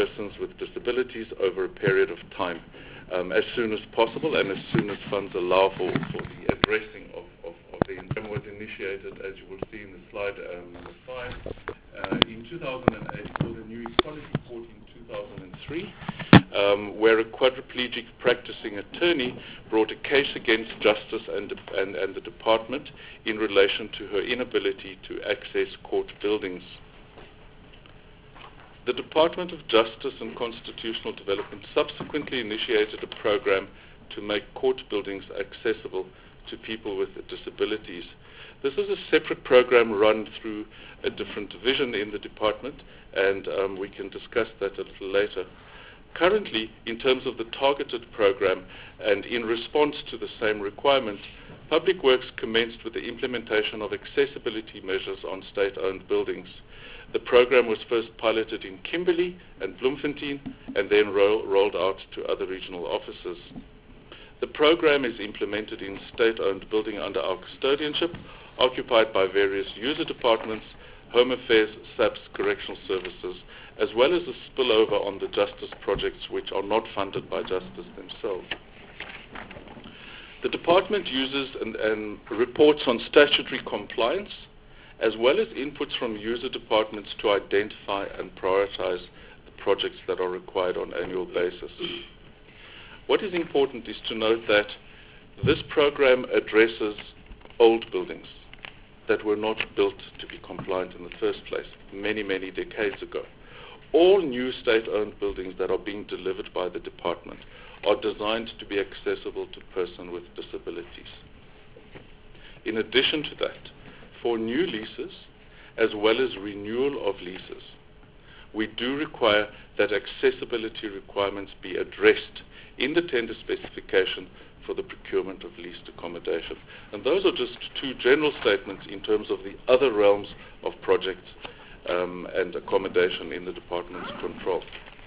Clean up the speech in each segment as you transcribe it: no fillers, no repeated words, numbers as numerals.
persons with disabilities over a period of time, as soon as possible and as soon as funds allow for the addressing of the program was initiated, as you will see in the slide number 5, in 2008 called the New Equality Court in 2003, where a quadriplegic practicing attorney brought a case against Justice and the department in relation to her inability to access court buildings. The Department of Justice and Constitutional Development subsequently initiated a program to make court buildings accessible to people with disabilities. This is a separate program run through a different division in the department, and we can discuss that a little later. Currently, in terms of the targeted program and in response to the same requirement, Public Works commenced with the implementation of accessibility measures on state-owned buildings. The program was first piloted in Kimberley and Bloemfontein and then rolled out to other regional offices. The program is implemented in state-owned building under our custodianship, occupied by various user departments, Home Affairs, SAPS, Correctional Services, as well as a spillover on the Justice projects which are not funded by Justice themselves. The department uses and reports on statutory compliance, as well as inputs from user departments to identify and prioritize the projects that are required on an annual basis. What is important is to note that this program addresses old buildings that were not built to be compliant in the first place many, many decades ago. All new state-owned buildings that are being delivered by the department are designed to be accessible to persons with disabilities. In addition to that, for new leases, as well as renewal of leases, we do require that accessibility requirements be addressed in the tender specification for the procurement of leased accommodation. And those are just two general statements in terms of the other realms of projects and accommodation in the department's control.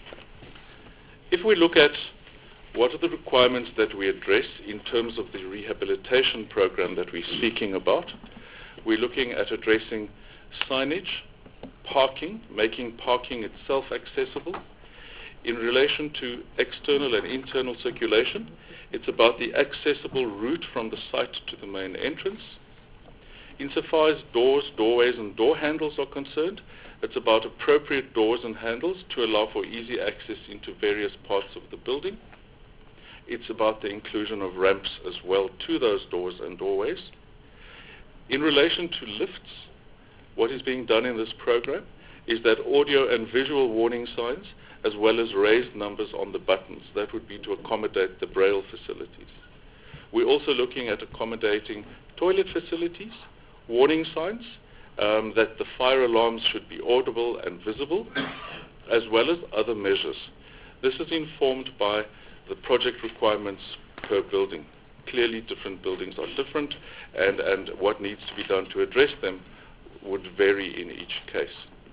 If we look at what are the requirements that we address in terms of the rehabilitation program that we're speaking about, we're looking at addressing signage, parking, making parking itself accessible. In relation to external and internal circulation, it's about the accessible route from the site to the main entrance. Insofar as doors, doorways, and door handles are concerned, it's about appropriate doors and handles to allow for easy access into various parts of the building. It's about the inclusion of ramps as well to those doors and doorways. In relation to lifts, what is being done in this program is that audio and visual warning signs, as well as raised numbers on the buttons, that would be to accommodate the braille facilities. We're also looking at accommodating toilet facilities, warning signs, that the fire alarms should be audible and visible, as well as other measures. This is informed by the project requirements per building. Clearly, different buildings are different, and what needs to be done to address them would vary in each case.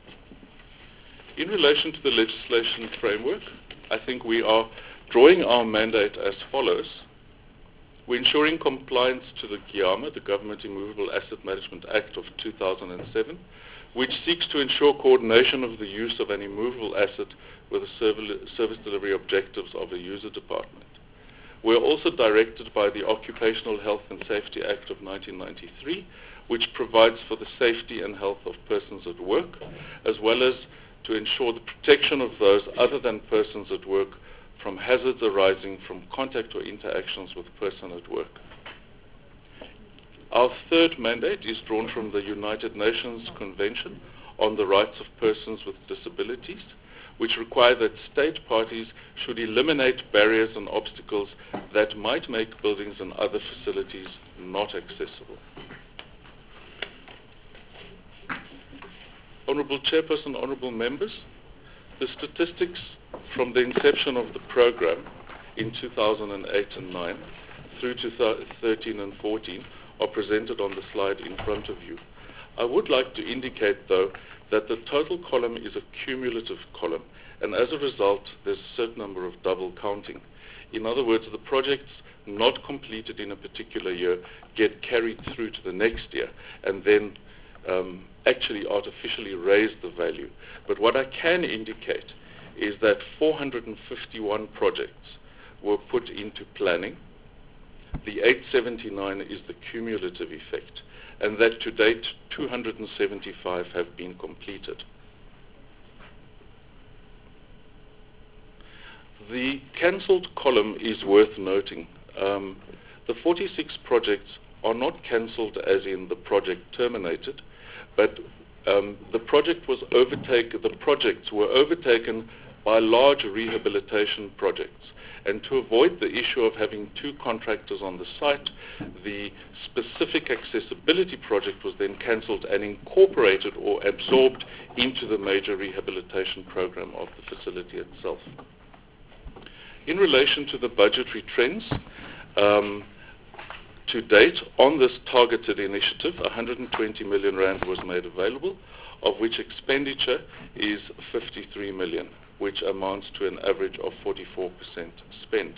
In relation to the legislation framework, I think we are drawing our mandate as follows. We're ensuring compliance to the GIAMA, the Government Immovable Asset Management Act of 2007, which seeks to ensure coordination of the use of an immovable asset with the service delivery objectives of a user department. We are also directed by the Occupational Health and Safety Act of 1993, which provides for the safety and health of persons at work, as well as to ensure the protection of those other than persons at work from hazards arising from contact or interactions with persons at work. Our third mandate is drawn from the United Nations Convention on the Rights of Persons with Disabilities, which require that state parties should eliminate barriers and obstacles that might make buildings and other facilities not accessible. Honourable Chairperson, Honourable Members, the statistics from the inception of the program in 2008 and 9 through to 13 and 14 are presented on the slide in front of you. I would like to indicate, though, that the total column is a cumulative column, and as a result, there's a certain number of double counting. In other words, the projects not completed in a particular year get carried through to the next year, and then actually artificially raise the value. But what I can indicate is that 451 projects were put into planning. The 879 is the cumulative effect, and that to date 275 have been completed. The cancelled column is worth noting. The 46 projects are not cancelled as in the project terminated, but the projects were overtaken by large rehabilitation projects. And to avoid the issue of having two contractors on the site, the specific accessibility project was then cancelled and incorporated or absorbed into the major rehabilitation program of the facility itself. In relation to the budgetary trends, to date on this targeted initiative, 120 million rand was made available, of which expenditure is 53 million, which amounts to an average of 44% spent.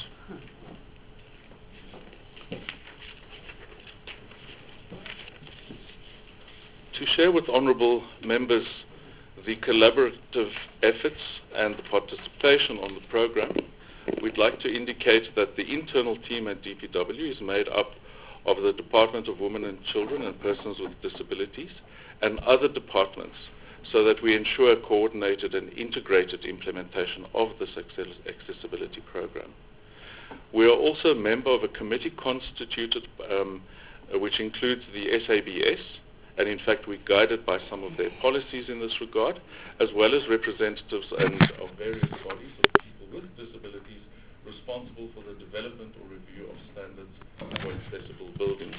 To share with honourable members the collaborative efforts and the participation on the programme, we'd like to indicate that the internal team at DPW is made up of the Department of Women and Children and Persons with Disabilities and other departments, so that we ensure a coordinated and integrated implementation of this accessibility program. We are also a member of a committee constituted which includes the SABS, and in fact we're guided by some of their policies in this regard, as well as representatives of various bodies of people with disabilities responsible for the development or review of standards for accessible buildings.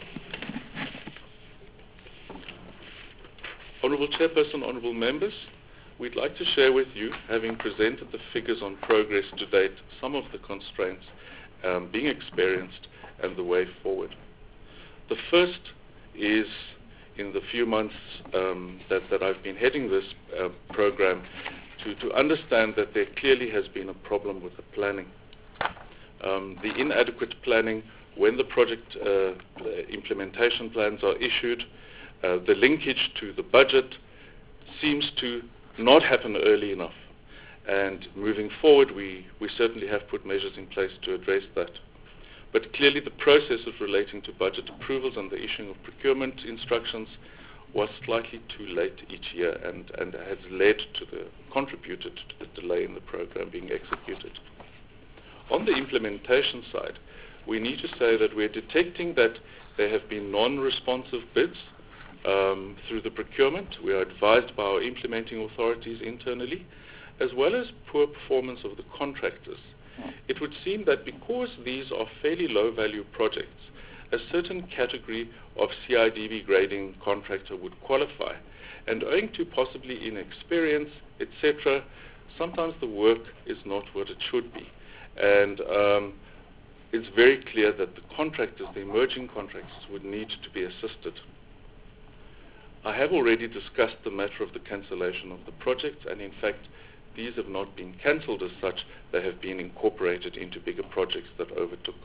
Honourable Chairperson, Honourable Members, we'd like to share with you, having presented the figures on progress to date, some of the constraints being experienced and the way forward. The first is, in the few months that I've been heading this program, to understand that there clearly has been a problem with the planning. The inadequate planning when the project implementation plans are issued, the linkage to the budget seems to not happen early enough. And moving forward, we certainly have put measures in place to address that. But clearly the processes relating to budget approvals and the issuing of procurement instructions was slightly too late each year and has contributed to the delay in the program being executed. On the implementation side, we need to say that we're detecting that there have been non-responsive bids through the procurement. We are advised by our implementing authorities internally, as well as poor performance of the contractors. It would seem that because these are fairly low-value projects, a certain category of CIDB grading contractor would qualify, and owing to possibly inexperience, etc., sometimes the work is not what it should be. And it's very clear that the contractors, the emerging contractors, would need to be assisted. I have already discussed the matter of the cancellation of the projects, and in fact, these have not been cancelled as such, they have been incorporated into bigger projects that overtook.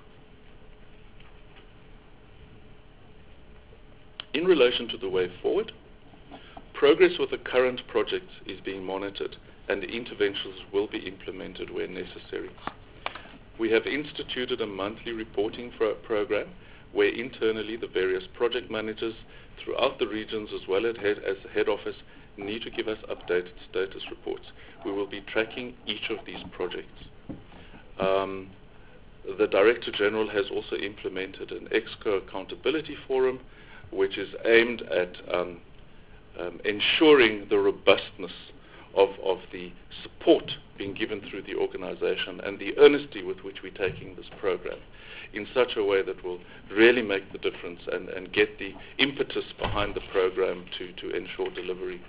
In relation to the way forward, progress with the current projects is being monitored and interventions will be implemented where necessary. We have instituted a monthly reporting program where internally the various project managers throughout the regions as well as the head office need to give us updated status reports. We will be tracking each of these projects. The Director General has also implemented an EXCO accountability forum which is aimed at ensuring the robustness of the support being given through the organization and the earnesty with which we're taking this program in such a way that will really make the difference and get the impetus behind the program to ensure delivery.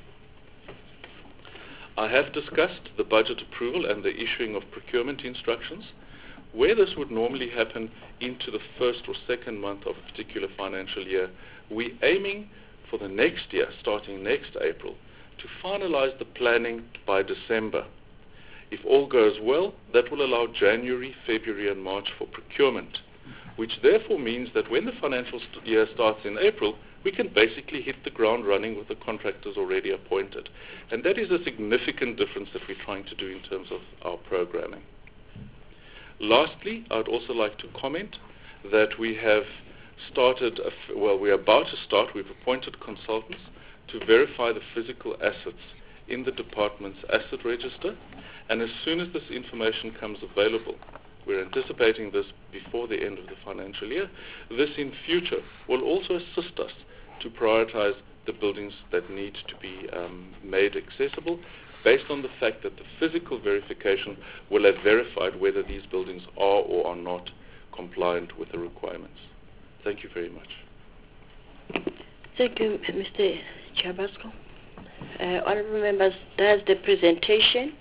I have discussed the budget approval and the issuing of procurement instructions. Where this would normally happen into the first or second month of a particular financial year, we're aiming for the next year, starting next April, to finalize the planning by December. If all goes well, that will allow January, February and March for procurement, which therefore means that when the financial year starts in April, we can basically hit the ground running with the contractors already appointed. And that is a significant difference that we're trying to do in terms of our programming. Lastly, I'd also like to comment that we have started, we're about to start, we've appointed consultants to verify the physical assets in the department's asset register, and as soon as this information comes available, we're anticipating this before the end of the financial year, this in future will also assist us to prioritize the buildings that need to be made accessible based on the fact that the physical verification will have verified whether these buildings are or are not compliant with the requirements. Thank you very much. Thank you, Mr. Chabasco. Honorable members, that's the presentation.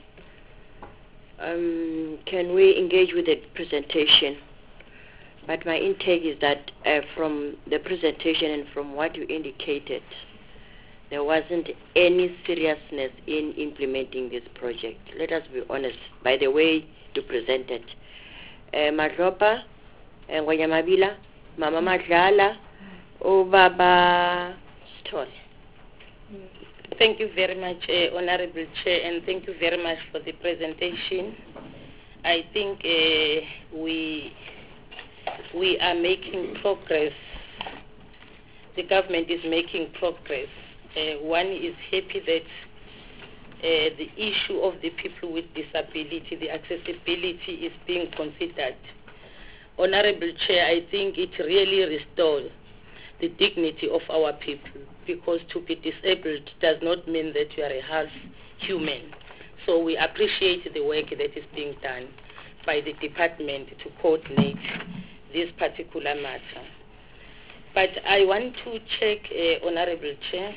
Can we engage with the presentation? But my intake is that from the presentation and from what you indicated, there wasn't any seriousness in implementing this project. Let us be honest, by the way you presented. Madlopa, Ngwanyamabila, Mama Madlala, Baba Stole. Thank you very much, Honorable Chair, and thank you very much for the presentation. I think we are making progress. The government is making progress. One is happy that the issue of the people with disability, the accessibility is being considered. Honorable Chair, I think it really restores the dignity of our people, because to be disabled does not mean that you are a half human. So we appreciate the work that is being done by the department to coordinate this particular matter. But I want to check, Honorable Chair,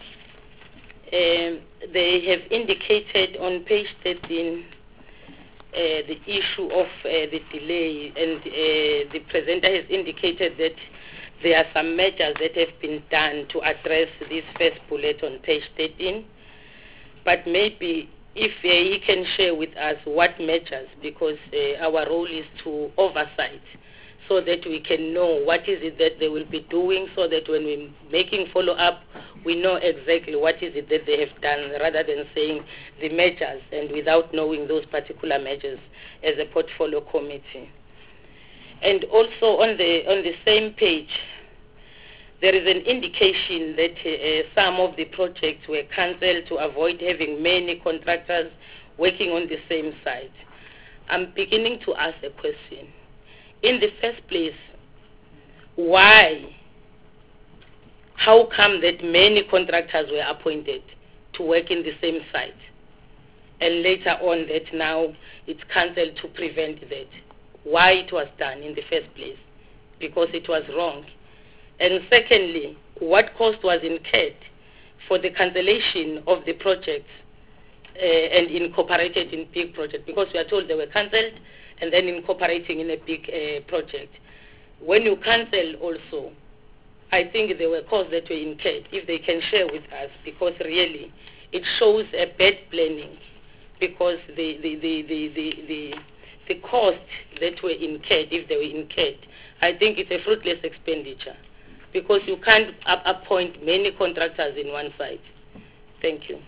they have indicated on page 13 the issue of the delay, and the presenter has indicated that there are some measures that have been done to address this first bullet on page 13. But maybe if he can share with us what measures, because our role is to oversight, so that we can know what is it that they will be doing, so that when we're making follow-up, we know exactly what is it that they have done, rather than saying the measures and without knowing those particular measures as a portfolio committee. And also on the same page, there is an indication that some of the projects were cancelled to avoid having many contractors working on the same site. I'm beginning to ask a question. In the first place, why? How come that many contractors were appointed to work in the same site? And later on that now it's cancelled to prevent that. Why it was done in the first place? Because it was wrong. And secondly, what cost was incurred for the cancellation of the projects and incorporated in big project? Because we are told they were cancelled and then incorporating in a big project. When you cancel also, I think there were costs that were incurred, if they can share with us, because really it shows a bad planning, because the costs that were incurred, if they were incurred, I think it's a fruitless expenditure, because you can't appoint many contractors in one site. Thank you.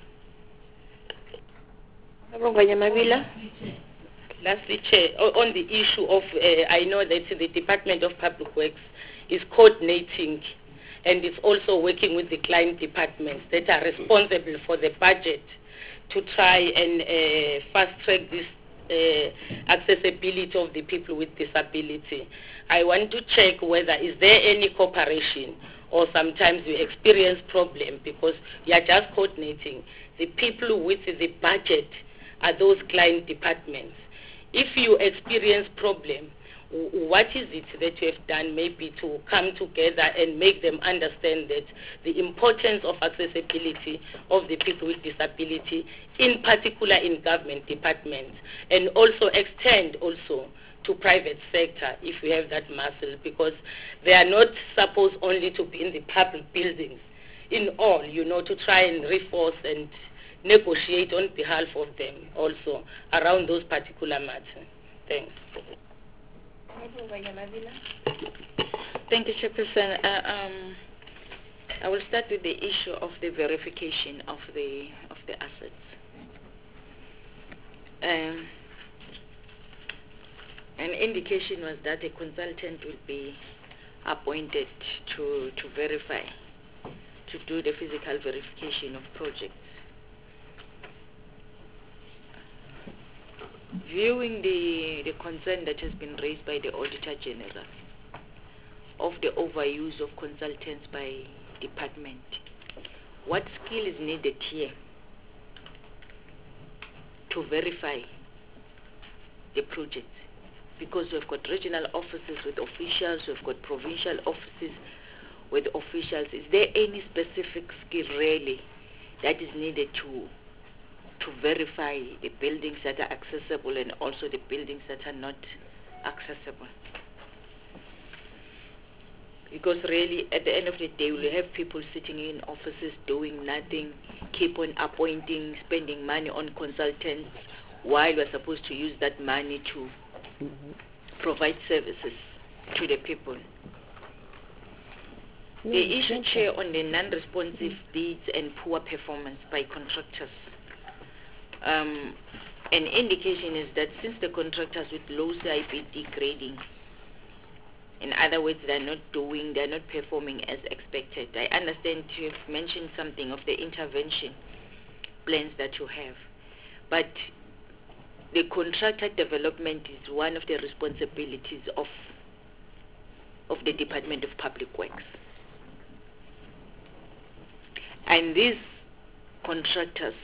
Lastly, Chair, on the issue of, I know that the Department of Public Works is coordinating and is also working with the client departments that are responsible for the budget to try and fast-track this accessibility of the people with disability. I want to check whether is there any cooperation, or sometimes you experience problem because you are just coordinating. The people with the budget are those client departments. If you experience problem, what is it that you have done maybe to come together and make them understand that the importance of accessibility of the people with disability, in particular in government departments, and also extend also to private sector if we have that muscle, because they are not supposed only to be in the public buildings, in all, to try and reinforce and negotiate on behalf of them also around those particular matters. Thanks. Thank you, Chairperson. I will start with the issue of the verification of the assets. An indication was that a consultant will be appointed to verify, to do the physical verification of projects. Viewing the concern that has been raised by the Auditor General of the overuse of consultants by department, what skill is needed here to verify the projects? Because we've got regional offices with officials, we've got provincial offices with officials. Is there any specific skill really that is needed to verify the buildings that are accessible and also the buildings that are not accessible? Because really, at the end of the day, we'll have people sitting in offices doing nothing, keep on appointing, spending money on consultants, while we're supposed to use that money to provide services to the people. The issue, Chair, on the non-responsive bids and poor performance by contractors. An indication is that since the contractors with low CIPD grading, in other words, they're not performing as expected. I understand you've mentioned something of the intervention plans that you have, but the contractor development is one of the responsibilities of the Department of Public Works. And these contractors,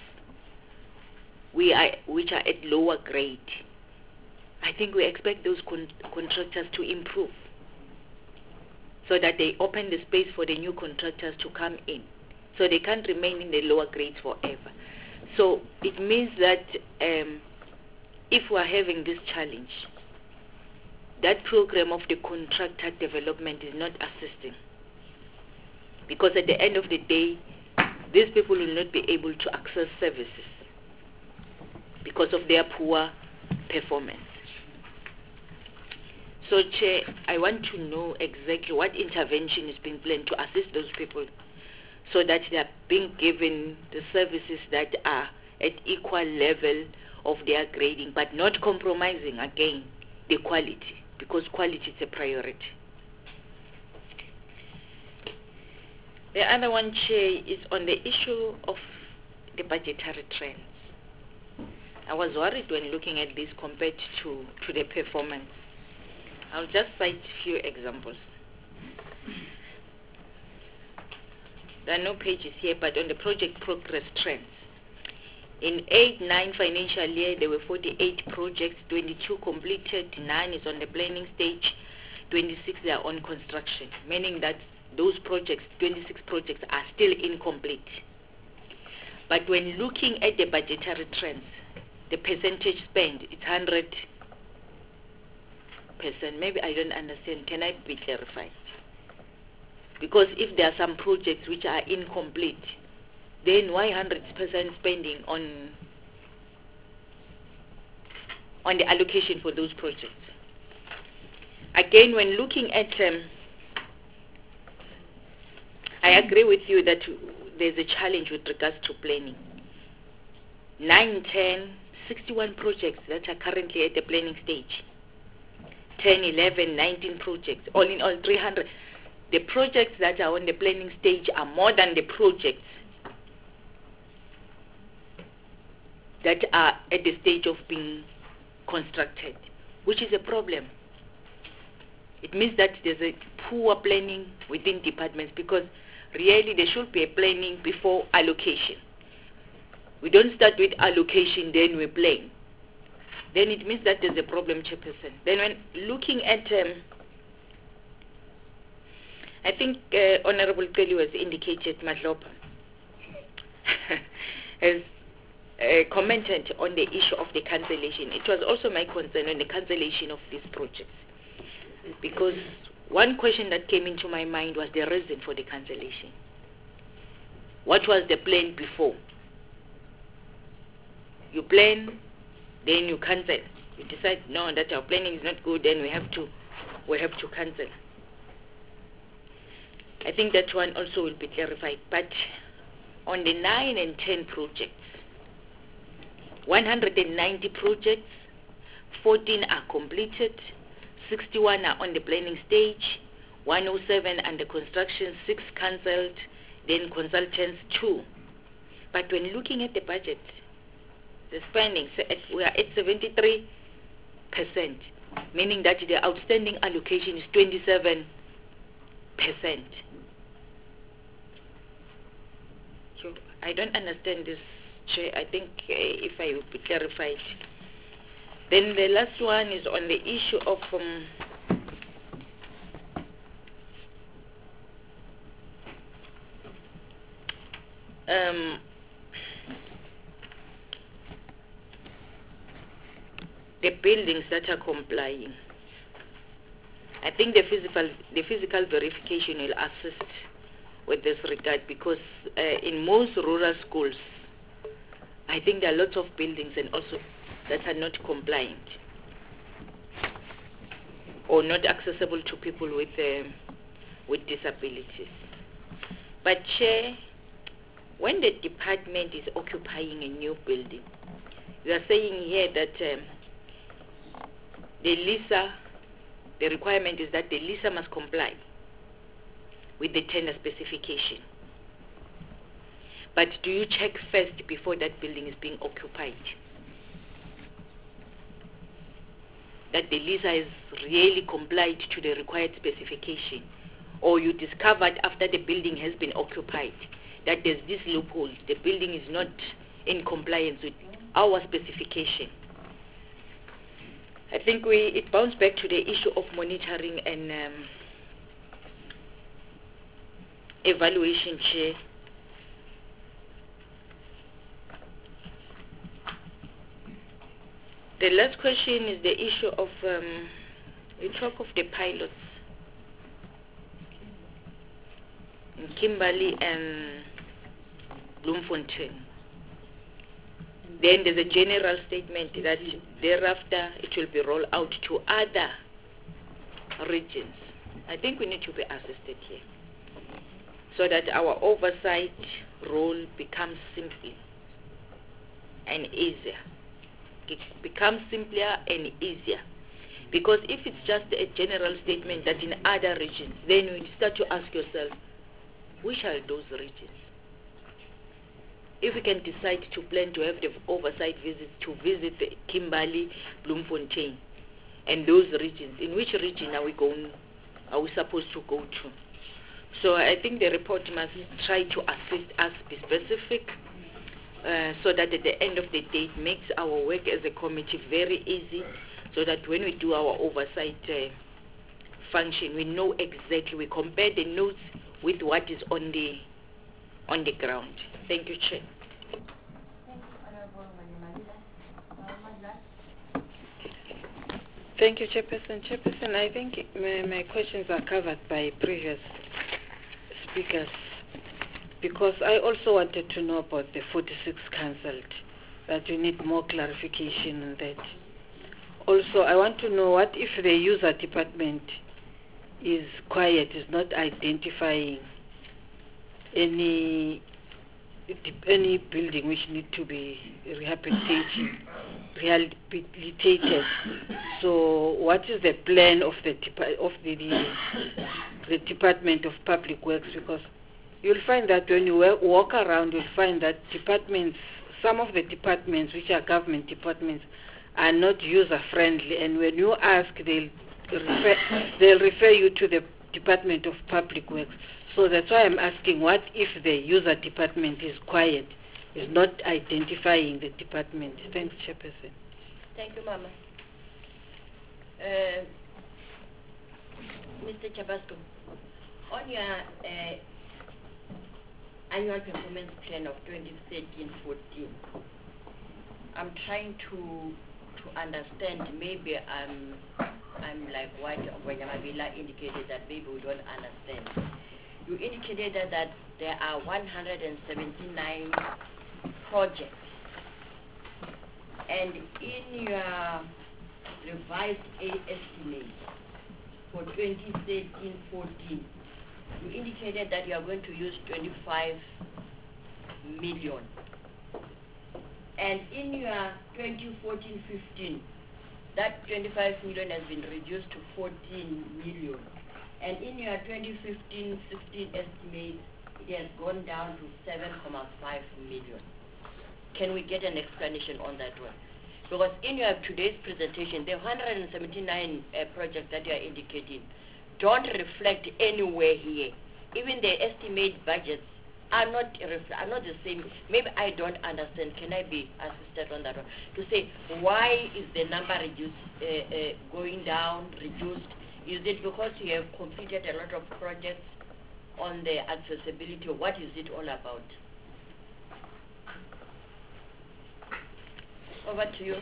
which are at lower grade, I think we expect those contractors to improve so that they open the space for the new contractors to come in. So they can't remain in the lower grades forever. So it means that if we're having this challenge, that program of the contractor development is not assisting. Because at the end of the day, these people will not be able to access services because of their poor performance. So, Chair, I want to know exactly what intervention is being planned to assist those people so that they are being given the services that are at equal level of their grading, but not compromising, again, the quality, because quality is a priority. The other one, Chair, is on the issue of the budgetary trends. I was worried when looking at this compared to the performance. I'll just cite a few examples. There are no pages here, but on the project progress trends. In 8-9 financial year, there were 48 projects, 22 completed, 9 is on the planning stage, 26 they are on construction, meaning that those projects, 26 projects, are still incomplete. But when looking at the budgetary trends, the percentage spent, it's 100%. Maybe I don't understand. Can I be clarified? Because if there are some projects which are incomplete, then why 100% spending on the allocation for those projects? Again, when looking at, I agree with you that there's a challenge with regards to planning. 9, 10, 61 projects that are currently at the planning stage. 10, 11, 19 projects, all in all 300. The projects that are on the planning stage are more than the projects that are at the stage of being constructed, which is a problem. It means that there's a poor planning within departments, because really there should be a planning before allocation. We don't start with allocation, then we plan. Then it means that there's a problem, Chairperson. Then when looking at, I think Honorable Kelly has indicated, Madlopa has commented on the issue of the cancellation. It was also my concern on the cancellation of these projects. Because one question that came into my mind was the reason for the cancellation. What was the plan before? You plan, then you cancel. You decide, no, that our planning is not good, then we have to cancel. I think that one also will be clarified. But on the 9 and 10 projects, 190 projects, 14 are completed, 61 are on the planning stage, 107 under construction, 6 cancelled, then consultants 2. But when looking at the budget, the spending, we are at 73%, meaning that the outstanding allocation is 27%. So I don't understand this, Chair. I think if I would be clarified. Then the last one is on the issue of the buildings that are complying. I think the physical verification will assist with this regard, because in most rural schools, I think there are lots of buildings and also that are not compliant or not accessible to people with disabilities. But Chair, when the department is occupying a new building, you are saying here that the requirement is that the leaser must comply with the tender specification. But do you check first before that building is being occupied that the leaser has really complied to the required specification? Or you discovered after the building has been occupied that there's this loophole, the building is not in compliance with our specification? I think it bounces back to the issue of monitoring and evaluation, Chair. The last question is the issue of, we talk of the pilots in Kimberley and Bloemfontein. Then there's a general statement that thereafter it will be rolled out to other regions. I think we need to be assisted here so that our oversight role becomes simpler and easier. It becomes simpler and easier. Because if it's just a general statement that in other regions, then you start to ask yourself, which are those regions? If we can decide to plan to have the oversight visits to visit the Kimberley, Bloemfontein, and those regions, in which region are we supposed to go to? So I think the report must try to assist us, be specific, so that at the end of the day it makes our work as a committee very easy, so that when we do our oversight function, we know exactly, we compare the notes with what is on the ground. Thank you, Chair. Thank you, Chairperson. Chairperson, I think my questions are covered by previous speakers, because I also wanted to know about the 46 cancelled, that we need more clarification on that. Also, I want to know what if the user department is quiet, is not identifying any building which need to be rehabilitated. So what is the plan of the Department of Public Works? Because you'll find that when you walk around, you'll find that some of the departments, which are government departments, are not user-friendly. And when you ask, they'll refer you to the Department of Public Works. So that's why I'm asking, what if the user department is quiet, is not identifying the department? Thanks, Chairperson. Thank you, Mama. Mr. Chabasco, on your annual performance plan of 2013-14, I'm trying to understand. Maybe I'm like what Wanyamabila indicated, that maybe we don't understand. You indicated that there are 179 projects, and in your revised estimate for 2013-14, you indicated that you are going to use 25 million. And in your 2014-15, that 25 million has been reduced to 14 million. And in your 2015-16 estimate, it has gone down to 7.5 million. Can we get an explanation on that one? Because in your today's presentation, the 179 projects that you are indicating don't reflect anywhere here. Even the estimate budgets are not the same. Maybe I don't understand. Can I be assisted on that one? To say, why is the number reduced, going down, reduced? Is it because you have completed a lot of projects on the accessibility? What is it all about? Over to you.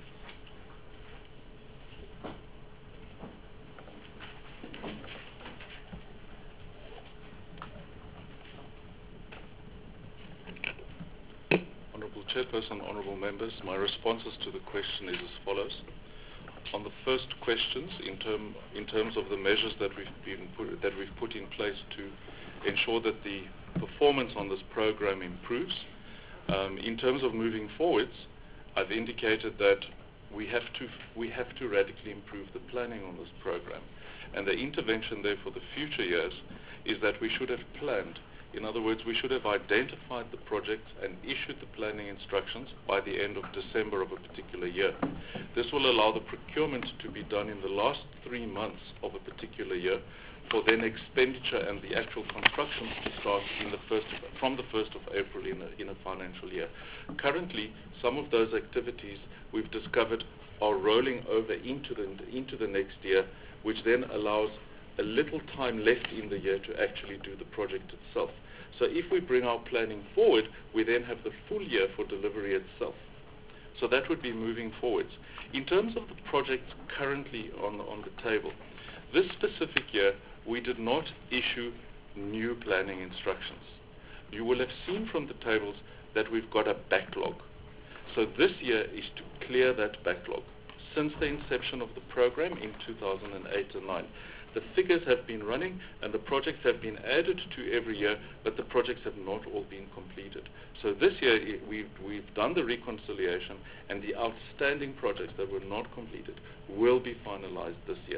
Honourable Chairperson, honourable members, my responses to the question is as follows. On the first questions, in terms of the measures that we've put in place to ensure that the performance on this program improves, in terms of moving forwards, I've indicated that we have to radically improve the planning on this program, and the intervention there for the future years is that we should have planned. In other words, we should have identified the projects and issued the planning instructions by the end of December of a particular year. This will allow the procurement to be done in the last 3 months of a particular year, for then expenditure and the actual construction to start from the 1st of April in a financial year. Currently, some of those activities we've discovered are rolling over into the next year, which then allows a little time left in the year to actually do the project itself. So if we bring our planning forward, we then have the full year for delivery itself. So that would be moving forwards. In terms of the projects currently on the table, this specific year we did not issue new planning instructions. You will have seen from the tables that we've got a backlog. So this year is to clear that backlog. Since the inception of the program in 2008 and 9, the figures have been running and the projects have been added to every year, but the projects have not all been completed. So this year we've done the reconciliation, and the outstanding projects that were not completed will be finalized this year.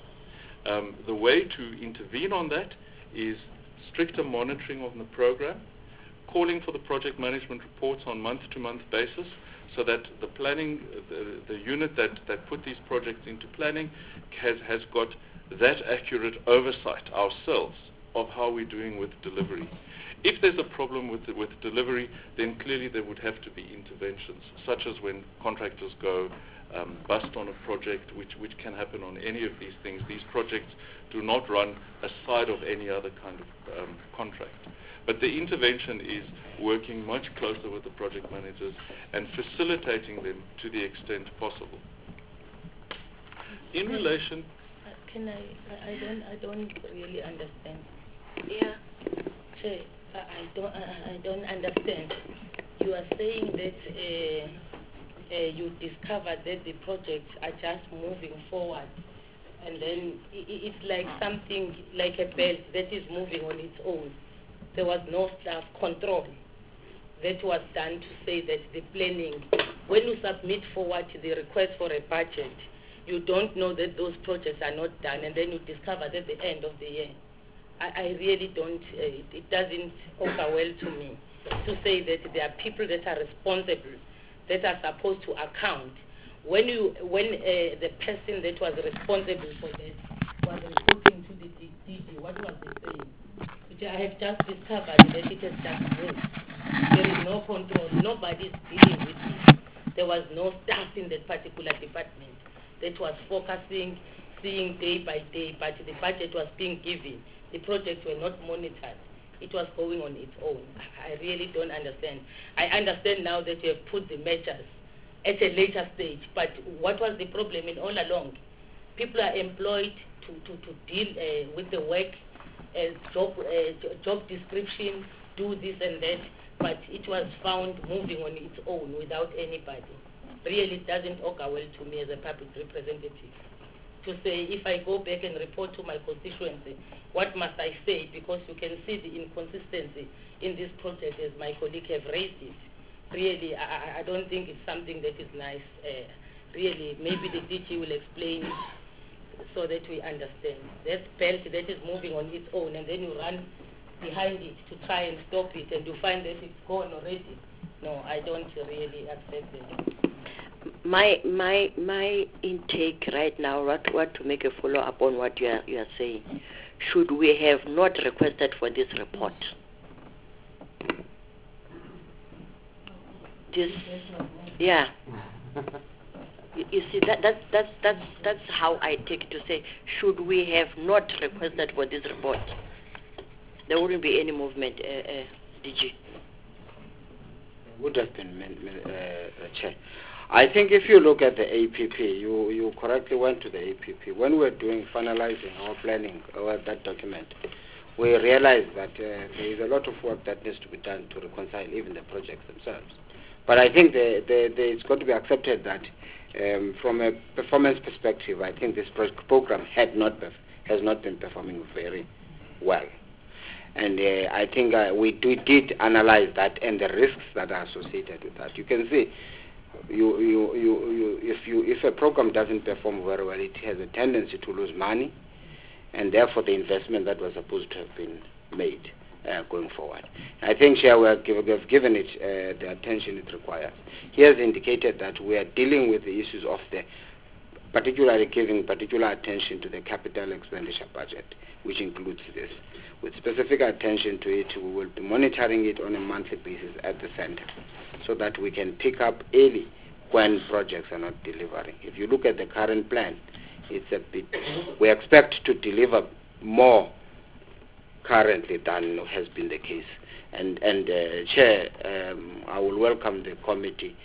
The way to intervene on that is stricter monitoring of the program, calling for the project management reports on month-to-month basis, so that the planning, the unit that put these projects into planning has got that accurate oversight ourselves of how we're doing with delivery. If there's a problem with delivery, then clearly there would have to be interventions, such as when contractors go bust on a project, which can happen on any of these things. These projects do not run aside of any other kind of contract. But the intervention is working much closer with the project managers and facilitating them to the extent possible. In relation... I don't really understand. Yeah. Chair, I don't understand. You are saying that you discovered that the projects are just moving forward, and then it's like something like a belt that is moving on its own. There was no staff control that was done to say that the planning, when you submit forward the request for a budget, you don't know that those projects are not done, and then you discover at the end of the year. I really don't, it doesn't augur well to me to say that there are people that are responsible, that are supposed to account. When the person that was responsible for that was reporting to the DG, what was they saying? Which I have just discovered that it has just moved. There is no control. Nobody is dealing with it. There was no staff in that particular department that was focusing, seeing day by day, but the budget was being given. The projects were not monitored. It was going on its own. I really don't understand. I understand now that you have put the measures at a later stage, but what was the problem all along? People are employed to deal with the work, job description, do this and that, but it was found moving on its own without anybody. Really, it doesn't augur well to me as a public representative. to say, if I go back and report to my constituency, what must I say? Because you can see the inconsistency in this project, as my colleague have raised it. Really, I don't think it's something that is nice. Really, maybe the DG will explain so that we understand. That belt that is moving on its own, and then you run behind it to try and stop it, and you find that it's gone already. No, I don't really accept it. My intake right now, what to make a follow up on what you are saying. Should we have not requested for this report? This, yeah. You see, that's how I take it, to say, should we have not requested for this report? There wouldn't be any movement, DG. Would have been, Chair. I think if you look at the APP, you correctly went to the APP. When we're finalizing our planning, or that document, we realized that there is a lot of work that needs to be done to reconcile even the projects themselves. But I think it's got to be accepted that from a performance perspective, I think this program has not been performing very well. And I think we did analyze that and the risks that are associated with that. You can see, if a program doesn't perform very well, it has a tendency to lose money, and therefore the investment that was supposed to have been made going forward. I think Chair, we have given it the attention it requires. He has indicated that we are dealing with the issues of particularly giving particular attention to the capital expenditure budget, which includes this. With specific attention to it, we will be monitoring it on a monthly basis at the center, so that we can pick up early when projects are not delivering. If you look at the current plan, it's a bit, we expect to deliver more currently than has been the case. And Chair, I will welcome the committee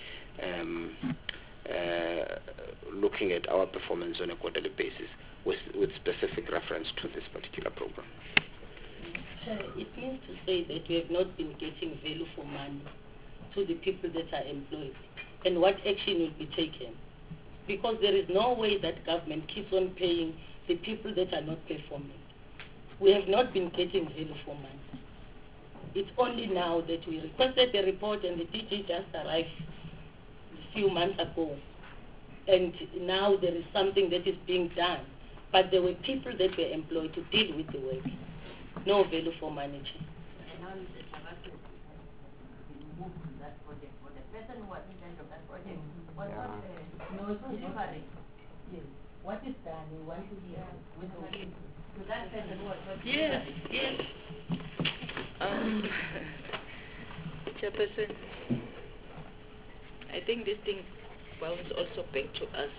looking at our performance on a quarterly basis with specific reference to this particular program. It means to say that we have not been getting value for money to the people that are employed, and what action will be taken. Because there is no way that government keeps on paying the people that are not performing. We have not been getting value for money. It's only now that we requested the report, and the DG just arrived a few months ago. And now there is something that is being done. But there were people that were employed to deal with the work. No value for money. What is done, we want to hear. Yes, yes. Chairperson, I think this thing bounces also back to us.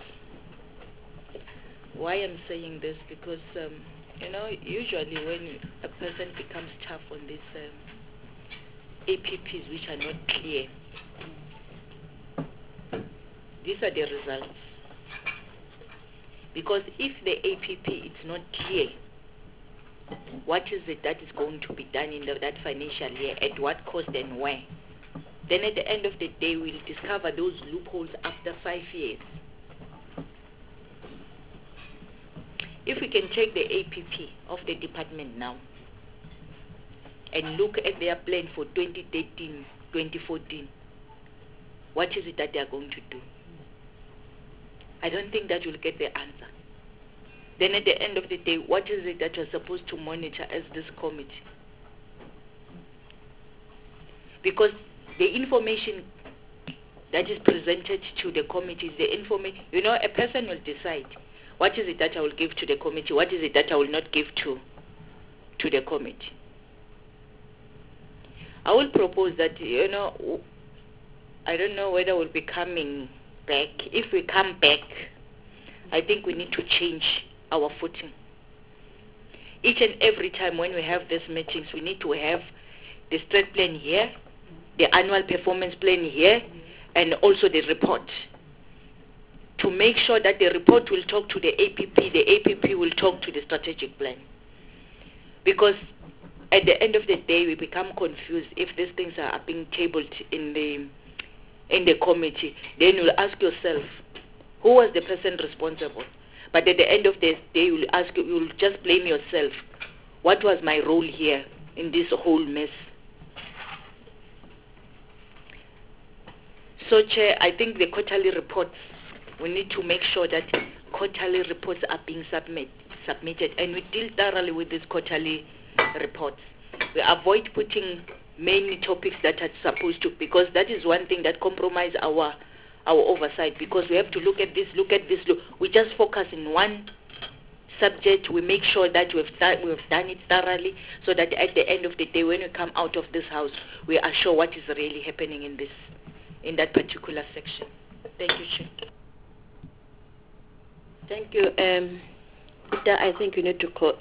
Why I'm saying this, because usually when a person becomes tough on these APPs which are not clear, these are the results. Because if the APP is not clear, what is it that is going to be done in that financial year, at what cost and where, then at the end of the day we'll discover those loopholes after 5 years. If we can take the APP of the department now and look at their plan for 2013-2014, what is it that they are going to do? I don't think that you'll get the answer. Then at the end of the day, what is it that you're supposed to monitor as this committee? Because the information that is presented to the committee is the information, a person will decide, what is it that I will give to the committee, what is it that I will not give to the committee. I will propose that, I don't know whether we'll be coming back. If we come back, I think we need to change our footing. Each and every time when we have these meetings, we need to have the strat plan here, the annual performance plan here, and also the report, to make sure that the report will talk to the APP will talk to the strategic plan. Because at the end of the day, we become confused if these things are being tabled in the committee. Then you'll ask yourself, who was the person responsible? But at the end of the day, you'll just blame yourself. What was my role here in this whole mess? So, Chair, I think the quarterly reports, we need to make sure that quarterly reports are being submitted, and we deal thoroughly with these quarterly reports. We avoid putting many topics that are supposed to, because that is one thing that compromises our oversight, because we have to look at this. We just focus in one subject. We make sure that we've done it thoroughly, so that at the end of the day, when we come out of this house, we are sure what is really happening in that particular section. Thank you, Chair. Thank you. Peter, I think you need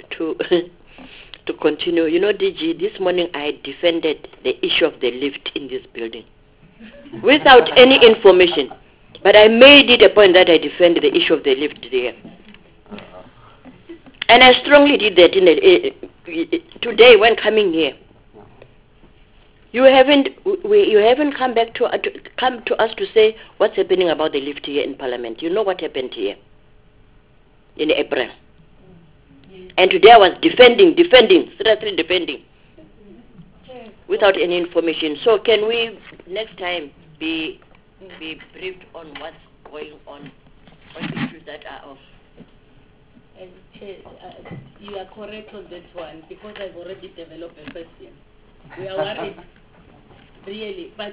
to continue. You know, DG, this morning I defended the issue of the lift in this building without any information. But I made it a point that I defended the issue of the lift there. And I strongly did that today when coming here. You haven't come back to us to say what's happening about the lift here in Parliament. You know what happened here in April. And today I was seriously defending, without any information. So can we next time be briefed on what's going on issues that are of? Chair, you are correct on that one, because I've already developed a question. We are worried, really. But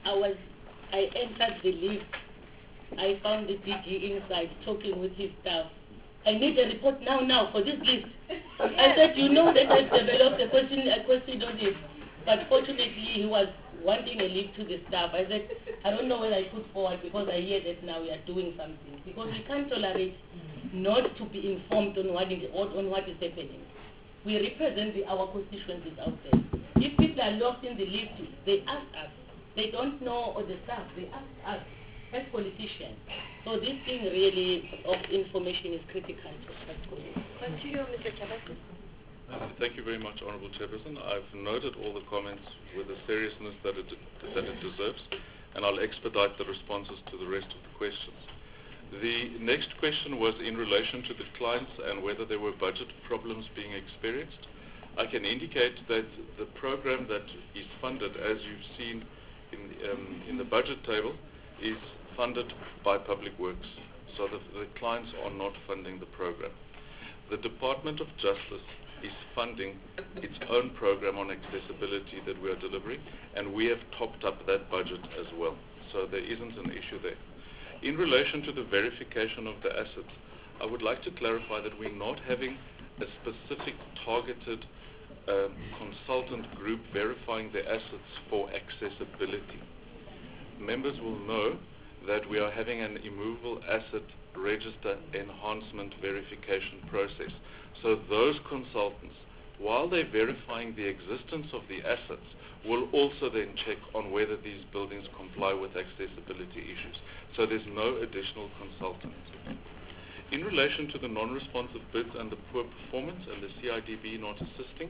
I entered the lift. I found the DG inside talking with his staff. I need a report now for this list. I said, you know that I've developed a question on it. But fortunately, he was wanting a lift to the staff. I said, I don't know whether I put forward, because I hear that now we are doing something. Because we can't tolerate not to be informed on what is happening. We represent our constituencies out there. If people are locked in the lift, they ask us. They don't know, or the staff, they ask us as politicians. So this thing really of information is critical. Continue, Mr. Chabasi. Thank you very much, Honourable Chairperson. I've noted all the comments with the seriousness that it deserves, and I'll expedite the responses to the rest of the questions. The next question was in relation to the clients and whether there were budget problems being experienced. I can indicate that the program that is funded, as you've seen in the budget table, is funded by Public Works, so the clients are not funding the program. The Department of Justice is funding its own program on accessibility that we are delivering, and we have topped up that budget as well. So there isn't an issue there. In relation to the verification of the assets, I would like to clarify that we're not having a specific targeted consultant group verifying the assets for accessibility. Members will know that we are having an immovable asset register enhancement verification process. So those consultants, while they're verifying the existence of the assets, will also then check on whether these buildings comply with accessibility issues. So there's no additional consultant. In relation to the non-responsive bids and the poor performance and the CIDB not assisting,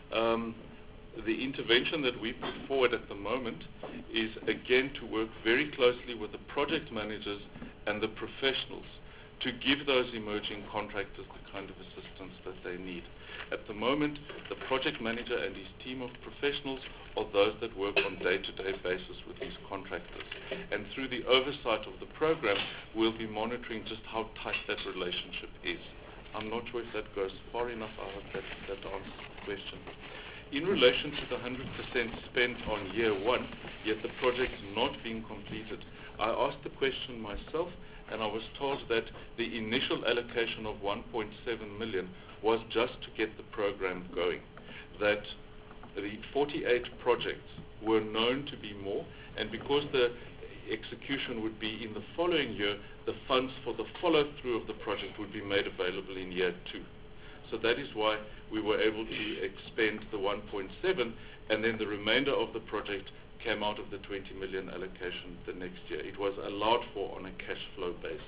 the intervention that we put forward at the moment is again to work very closely with the project managers and the professionals to give those emerging contractors the kind of assistance that they need. At the moment, the project manager and his team of professionals are those that work on day-to-day basis with these contractors. And through the oversight of the program, we'll be monitoring just how tight that relationship is. I'm not sure if that goes far enough. I hope that answers the question. In relation to the 100% spent on year one, yet the project not being completed, I asked the question myself, and I was told that the initial allocation of 1.7 million was just to get the program going, that the 48 projects were known to be more, and because the execution would be in the following year, the funds for the follow-through of the project would be made available in year two. So that is why we were able to expend the 1.7, and then the remainder of the project came out of the 20 million allocation the next year. It was allowed for on a cash flow basis.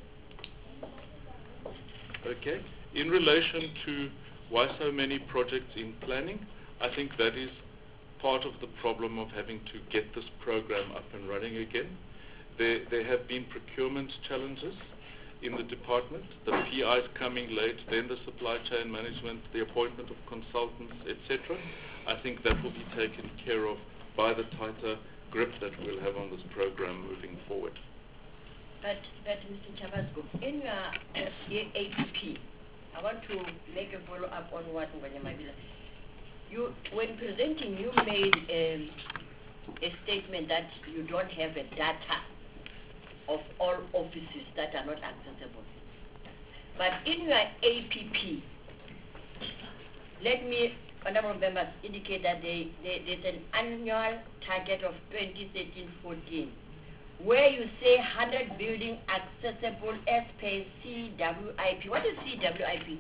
Okay. In relation to why so many projects in planning, I think that is part of the problem of having to get this program up and running again. There have been procurement challenges, in the department, the PIs coming late, then the supply chain management, the appointment of consultants, etc. I think that will be taken care of by the tighter grip that we'll have on this program moving forward. But Mr. Chabasco, in your APP, I want to make a follow-up on what Ngwanyamabila. When presenting, you made a statement that you don't have a data of all offices that are not accessible. But in your APP, let me, honorable members, indicate that there's an annual target of 2013-14, where you say 100 building accessible as per CWIP. What is CWIP?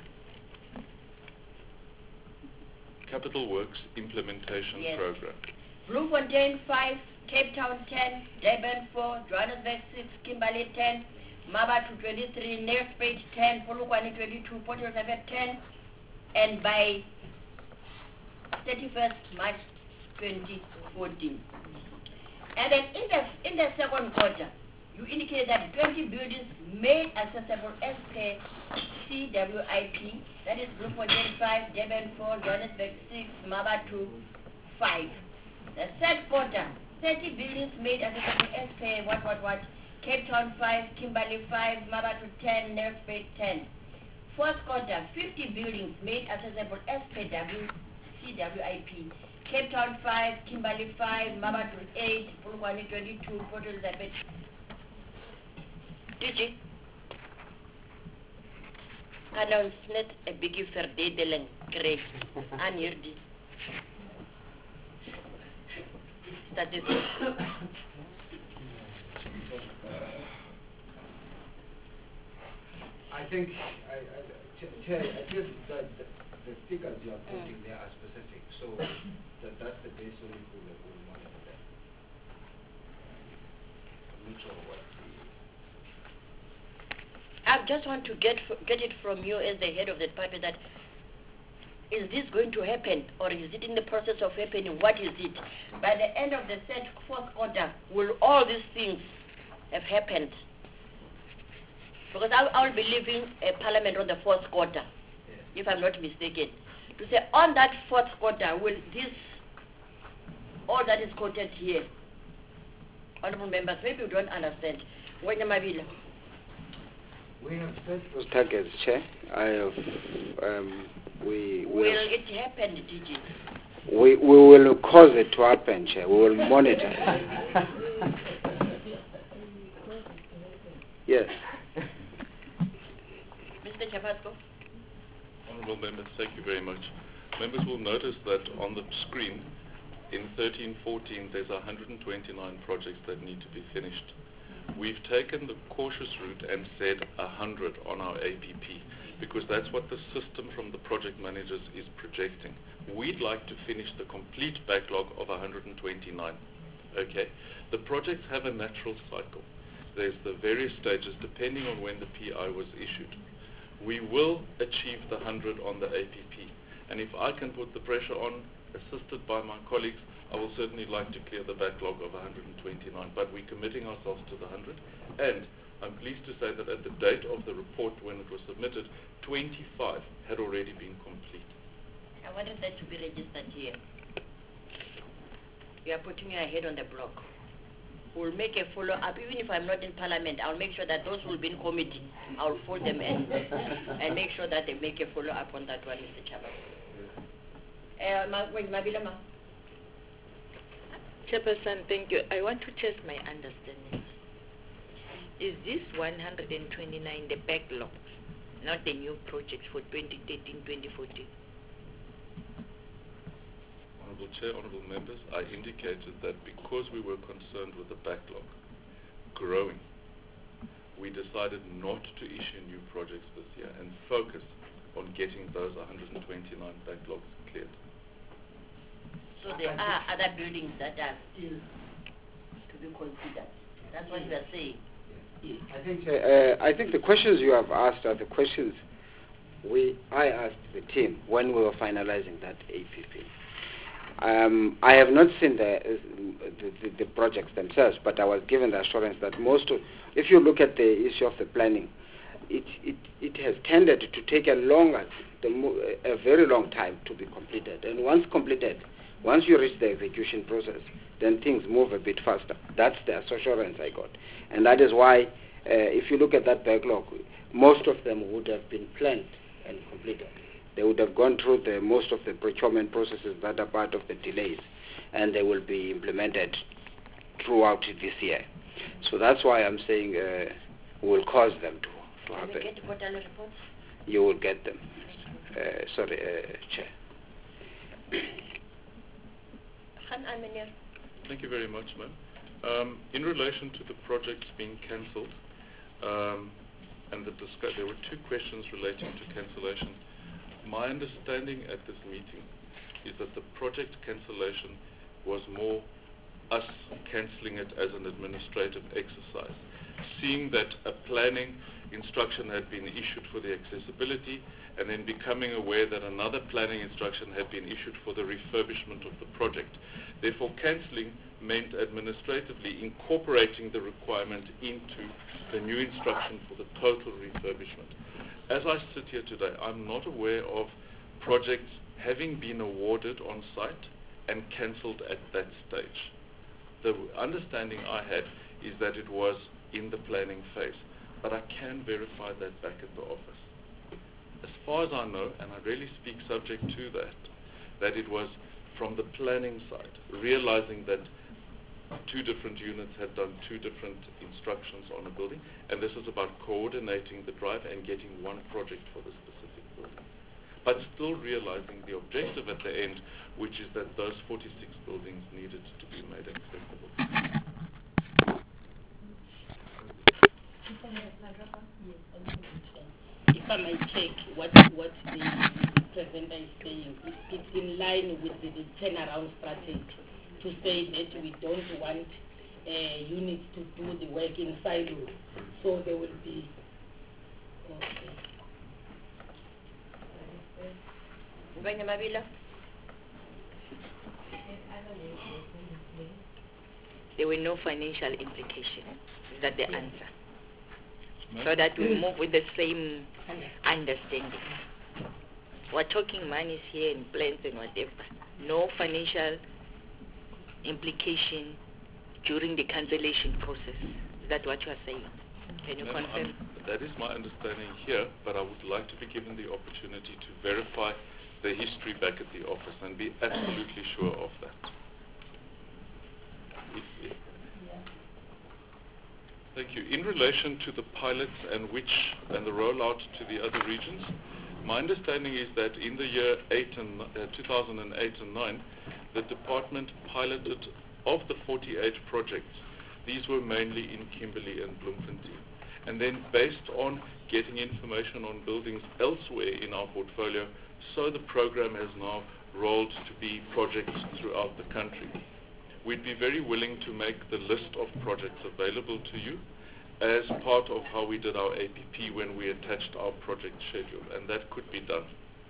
Capital Works Implementation Program. Bloemfontein 5, Cape Town 10, Durban 4, Johannesburg 6, Kimberley 10, Mabatu 23, Nelspruit 10, Polokwane 22, Port Elizabeth 10, and by 31st March 2014. And then in the second quarter, you indicated that 20 buildings made accessible as per CWIP, that is Bloemfontein 5, Durban 4, Johannesburg 6, Mabatu 5. The third quarter, 30 buildings made accessible as per what, Cape Town 5, Kimberley 5, Mabatu 10, Nelspruit 10. Fourth quarter, 50 buildings made accessible as per CWIP, Cape Town 5, Kimberley 5, Mabatu 8, Polokwane 22, Port Elizabeth. DG, announce net a biggie for Dedeling Grave. And you're the statistics. I think, Chair, I guess that the figures you are quoting there are specific, so that's the base on which we'll monitor that. I'm not sure what I just want to get it from you as the head of the department that is this going to happen or is it in the process of happening? What is it? By the end of the fourth quarter, will all these things have happened? Because I'll be leaving Parliament on the fourth quarter, if I'm not mistaken. To say on that fourth quarter, will this, all that is quoted here, honorable members, maybe you don't understand. Ngwanyamabila. We have set those targets, Chair. Will it happen, DG? We will cause it to happen, Chair. We will monitor. Yes. Mr. Chabasco. Honourable members, thank you very much. Members will notice that on the screen in 13-14 there's 129 projects that need to be finished. We've taken the cautious route and said 100 on our APP because that's what the system from the project managers is projecting. We'd like to finish the complete backlog of 129. Okay. The projects have a natural cycle. There's the various stages depending on when the PI was issued. We will achieve the 100 on the APP, and if I can put the pressure on, assisted by my colleagues, I will certainly like to clear the backlog of 129, but we're committing ourselves to the 100. And I'm pleased to say that at the date of the report when it was submitted, 25 had already been complete. I wanted that to be registered here. You are putting your head on the block. We'll make a follow-up. Even if I'm not in Parliament, I'll make sure that those will be in committee. I'll fold them in and make sure that they make a follow-up on that one, Mr. Chairman. Mabila. Chairperson, thank you. I want to test my understanding. Is this 129 the backlog, not the new projects for 2013-2014? Honourable Chair, Honourable Members, I indicated that because we were concerned with the backlog growing, we decided not to issue new projects this year and focus on getting those 129 backlogs cleared. So there are other buildings that are still to be considered. That's what you are saying. I think the questions you have asked are the questions I asked the team when we were finalizing that APP. I have not seen the projects themselves, but I was given the assurance that if you look at the issue of the planning, it has tended to take a very long time to be completed. And once completed, once you reach the execution process, then things move a bit faster. That's the assurance I got. And that is why, if you look at that backlog, most of them would have been planned and completed. They would have gone through most of the procurement processes that are part of the delays, and they will be implemented throughout this year. So that's why I'm saying we will cause them to happen. Will you get quarterly reports? You will get them. Chair. Thank you very much, ma'am. In relation to the projects being cancelled, and there were two questions relating to cancellation. My understanding at this meeting is that the project cancellation was more us cancelling it as an administrative exercise, seeing that a planning instruction had been issued for the accessibility, and then becoming aware that another planning instruction had been issued for the refurbishment of the project. Therefore, cancelling meant administratively incorporating the requirement into the new instruction for the total refurbishment. As I sit here today, I'm not aware of projects having been awarded on site and cancelled at that stage. The understanding I had is that it was in the planning phase, but I can verify that back at the office. As far as I know, and I really speak subject to that it was from the planning side, realizing that two different units had done two different instructions on a building, and this is about coordinating the drive and getting one project for the specific building. But still realizing the objective at the end, which is that those 46 buildings needed to be made accessible. If I may check what the presenter is saying, it's in line with the turnaround strategy to say that we don't want units to do the work in silos. So there will be... Okay. There were no financial implications. Is that the answer? So that we move with the same understanding. We're talking monies here and plans and whatever. No financial implication during the cancellation process. Is that what you are saying? Can you confirm? That is my understanding here, but I would like to be given the opportunity to verify the history back at the office and be absolutely sure of that. Thank you. In relation to the pilots and the rollout to the other regions, my understanding is that in the year 2008 and 9, the department piloted of the 48 projects. These were mainly in Kimberley and Bloemfontein. And then based on getting information on buildings elsewhere in our portfolio, so the program has now rolled to be projects throughout the country. We'd be very willing to make the list of projects available to you as part of how we did our APP when we attached our project schedule, and that could be done.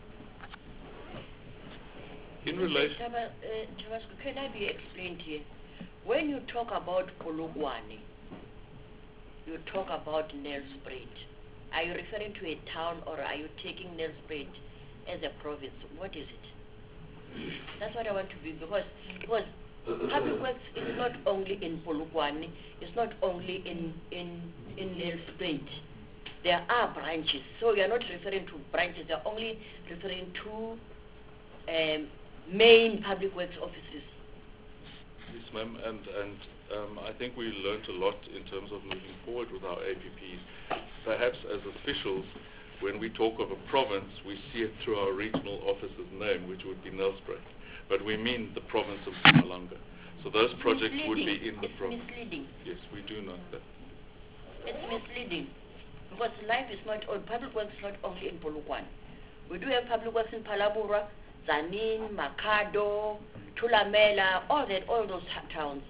In relation... Can I be explained here? When you talk about Polokwane, you talk about Nelspruit. Are you referring to a town, or are you taking Nelspruit as a province? What is it? That's what I want to be, because public works is not only in Polokwane, it's not only in Nelspruit. There are branches, so you are not referring to branches, you are only referring to main public works offices. Yes, ma'am, and I think we learned a lot in terms of moving forward with our APPs. Perhaps as officials, when we talk of a province, we see it through our regional office's name, which would be Nelspruit. But we mean the province of Mpumalanga. So those projects would be in the province. It's misleading. Yes, we do know that. It's misleading. Because life is not, or public works is not only in Polokwane. We do have public works in Palabura, Zanin, Makado, Tulamela, all those towns.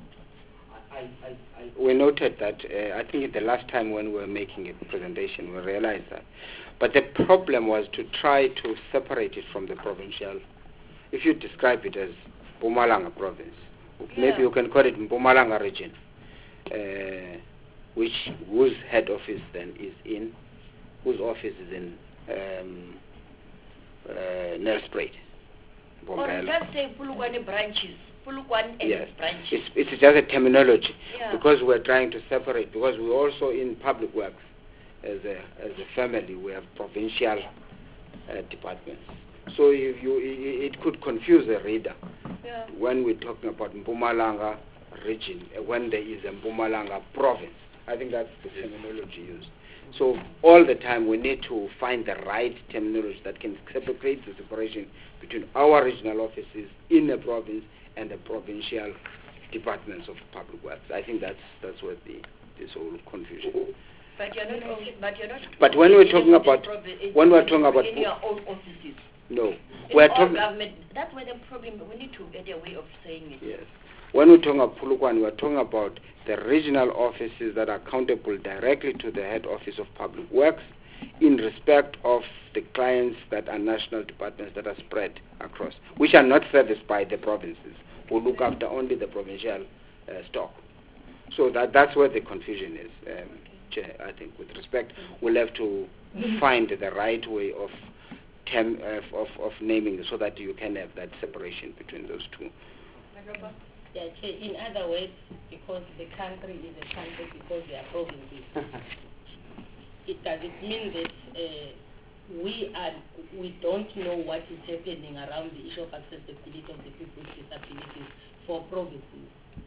We noted that, I think the last time when we were making a presentation, we realized that. But the problem was to try to separate it from the provincial. If you describe it as Mpumalanga province, maybe you can call it Mpumalanga region, whose head office then is in whose office is in Nelspruit. Or just say Polokwane branches. Polokwane and Yes, branches. it's just a terminology, Yeah. because we're trying to separate, because we also in public works, as a family, we have provincial departments. So it could confuse the reader Yeah. when we're talking about Mpumalanga region, when there is a Mpumalanga province. I think that's the terminology used. So all the time we need to find the right terminology that can create the separation between our regional offices in the province and the provincial departments of public works. I think that's where this whole confusion. But you're not. But when we're talking about in your own offices. No, In we're all talking. government. That's where the problem. We need to get a way of saying it. Yes. When we're talking about Polokwane, we're talking about the regional offices that are accountable directly to the head office of public works in respect of the clients that are national departments that are spread across, which are not serviced by the provinces, who look after only the provincial stock. So that's where the confusion is, Chair. I think with respect, we'll have to find the right way of naming, so that you can have that separation between those two. Yeah, in other words, because the country is a country because they are provinces, does it mean that we don't know what is happening around the issue of accessibility of the people with disabilities for provinces?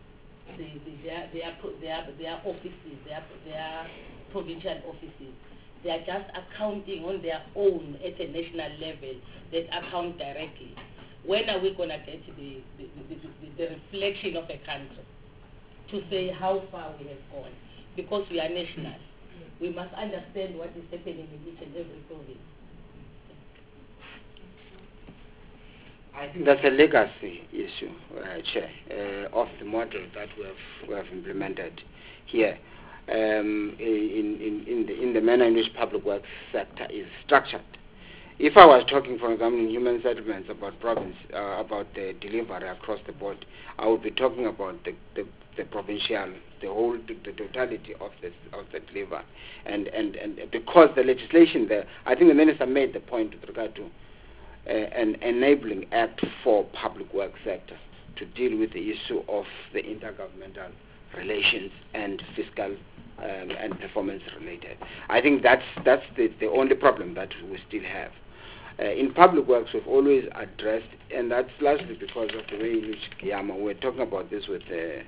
Their offices, their provincial offices, they are just accounting on their own at a national level that account directly. When are we going to get the reflection of a country to say how far we have gone? Because we are national. We must understand what is happening in each and every province. I think that's a legacy issue, Chair, of the model that we have implemented here in the manner in which public works sector is structured. If I was talking, for example, in human settlements about province, about the delivery across the board, I would be talking about the provincial, the totality of the delivery, and because the legislation there, I think the minister made the point with regard to an enabling act for public works sector to deal with the issue of the intergovernmental relations and fiscal and performance related. I think that's the only problem that we still have. In public works, we've always addressed, and that's largely because of the way in which we're talking about this with the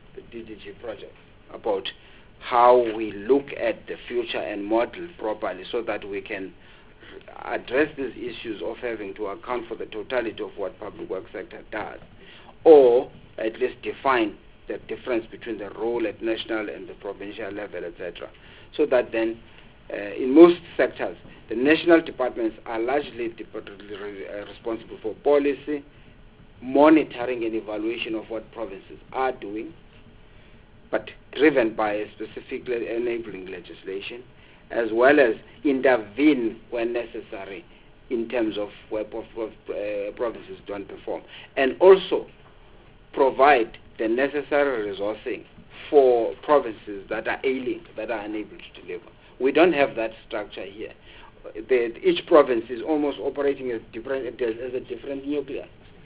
DDG project, about how we look at the future and model properly so that we can address these issues of having to account for the totality of what public works sector does, or at least define the difference between the role at national and the provincial level, etc. So that then, in most sectors, the national departments are largely responsible for policy, monitoring and evaluation of what provinces are doing, but driven by a specific enabling legislation, as well as intervene when necessary in terms of where provinces don't perform, and also provide the necessary resourcing for provinces that are ailing, that are unable to deliver. We don't have that structure here. Each province is almost operating as a different nucleus,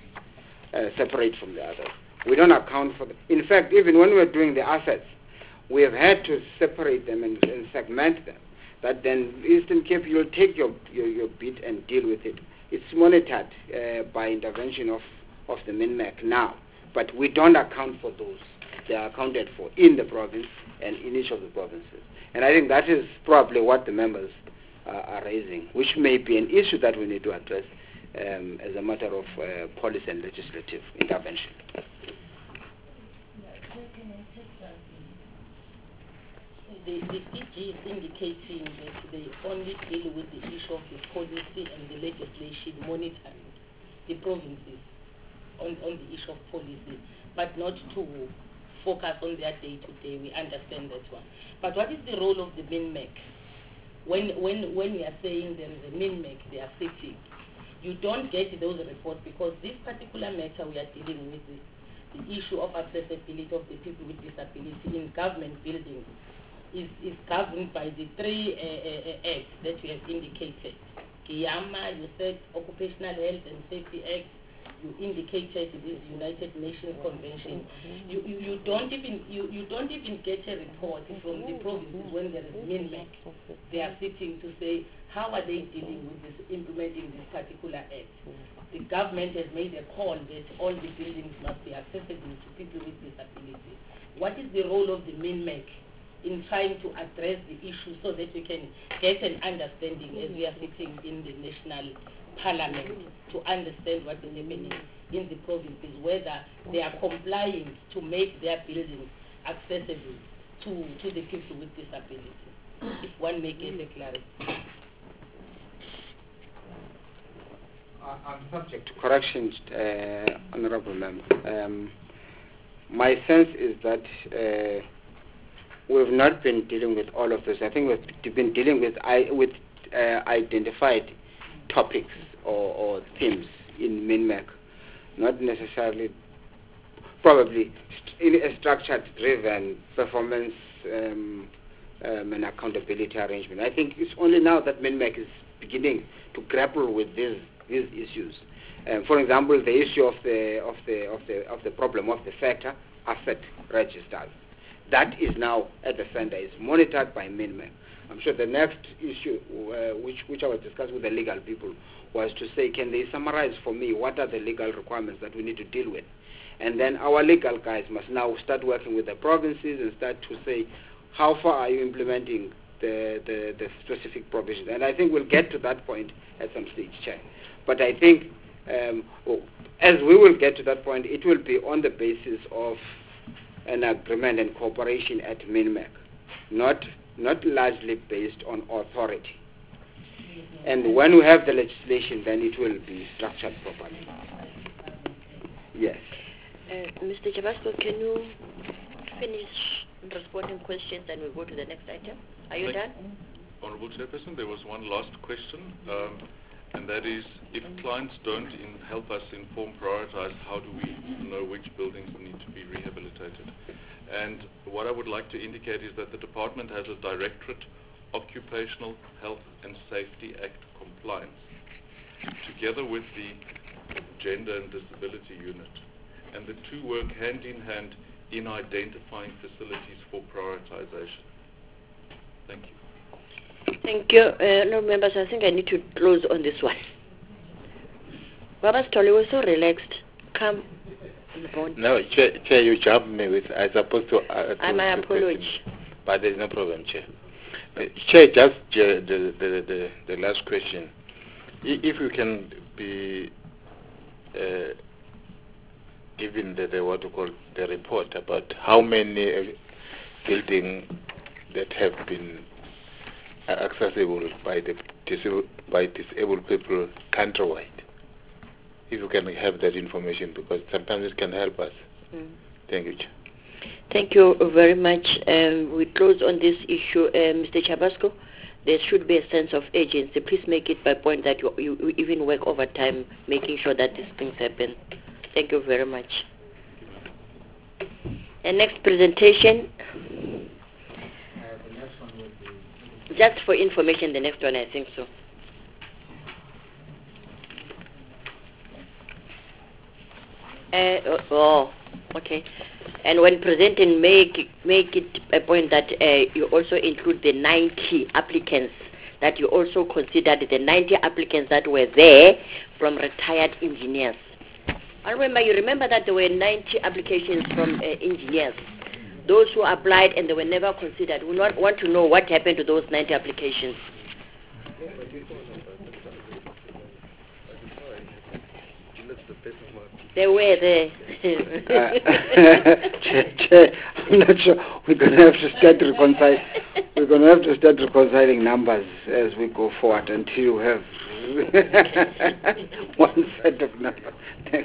separate from the others. We don't account for them. In fact, even when we're doing the assets, we have had to separate them and segment them. That then Eastern Cape, you'll take your bit and deal with it. It's monitored by intervention of the MINMEC now, but we don't account for those. They are accounted for in the province and in each of the provinces. And I think that is probably what the members are raising, which may be an issue that we need to address as a matter of policy and legislative intervention. The DG is indicating that they only deal with the issue of the policy and the legislation monitoring the provinces on the issue of policy, but not to focus on their day-to-day. We understand that one. But what is the role of the MINMEC? When we are saying there is a MINMEC, they are sitting, you don't get those reports because this particular matter we are dealing with is the issue of accessibility of the people with disability in government buildings is governed by the three acts that you have indicated. Kiyama, you said Occupational Health and Safety Act. You indicated this United Nations Convention. You don't even get a report from the provinces when there is MINMEC. They are sitting to say how are they dealing with this, implementing this particular act. The government has made a call that all the buildings must be accessible to people with disabilities. What is the role of the MINMEC in trying to address the issue so that we can get an understanding as we are sitting in the national parliament to understand what is happening in the provinces, whether they are complying to make their buildings accessible to the people with disabilities. If one may get a clarity. I'm subject to corrections, Honorable Member. My sense is that we've not been dealing with all of this. I think we've been dealing with identified topics or themes in MINMEC, not necessarily, probably in a structured-driven performance and accountability arrangement. I think it's only now that MINMEC is beginning to grapple with these issues. For example, the issue of the problem of the sector asset registers. That is now at the center, is monitored by MINMEC. I'm sure the next issue, which I was discussing with the legal people, was to say, can they summarize for me what are the legal requirements that we need to deal with? And then our legal guys must now start working with the provinces and start to say, how far are you implementing the specific provisions? And I think we'll get to that point at some stage, Chair. But I think as we will get to that point, it will be on the basis of an agreement and cooperation at MINMEC, not largely based on authority. And when we have the legislation, then it will be structured properly. Yes. Mr. Jabasco, can you finish responding questions and we'll go to the next item? Are you done? Honourable Chairperson, there was one last question, and that is, if clients don't help us inform, prioritize, how do we know which buildings need to be rehabilitated? And what I would like to indicate is that the department has a Directorate Occupational Health and Safety Act compliance, together with the Gender and Disability Unit. And the two work hand in hand in identifying facilities for prioritization. Thank you. Thank you. No, members, I think I need to close on this one. Baba Stoli was so relaxed. Come. No, Chair, you jumped me with, I supposed to... my apology. But there's no problem, Chair. Chair, just the last question. If you can be given what you call the report about how many buildings that have been accessible by disabled people countrywide. If you can have that information, because sometimes it can help us. Thank you, Chair. Thank you very much. We close on this issue. Mr. Jabasco, there should be a sense of urgency. Please make it by point that you even work overtime, making sure that these things happen. Thank you very much. And next presentation. The next one will be... Just for information, the next one, I think so. Okay. And when presenting, make it a point that you also include the 90 applicants, that you also considered the 90 applicants that were there from retired engineers. You remember that there were 90 applications from engineers. Those who applied and they were never considered. We want to know what happened to those 90 applications. They were there. I'm not sure. We're going to have to start reconciling. We're going to have to start reconciling numbers as we go forward until we have one set of numbers.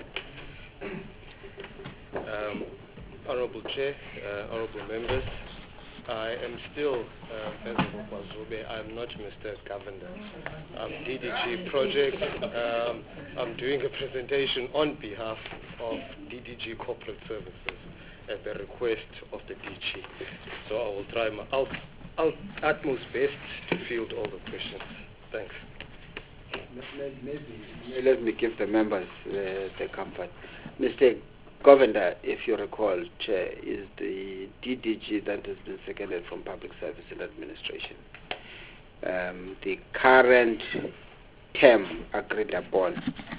Honorable Chair, honorable members, I am still Festival Kwazube. I'm not Mr. Governor. I'm DDG Project. I'm doing a presentation on behalf of DDG Corporate Services at the request of the DG. So I will try I'll utmost best to field all the questions. Thanks. Maybe let me give the members the comfort. Mr. Governor, if you recall, Chair, is the DDG that has been seconded from Public Service and Administration. The current term agreed upon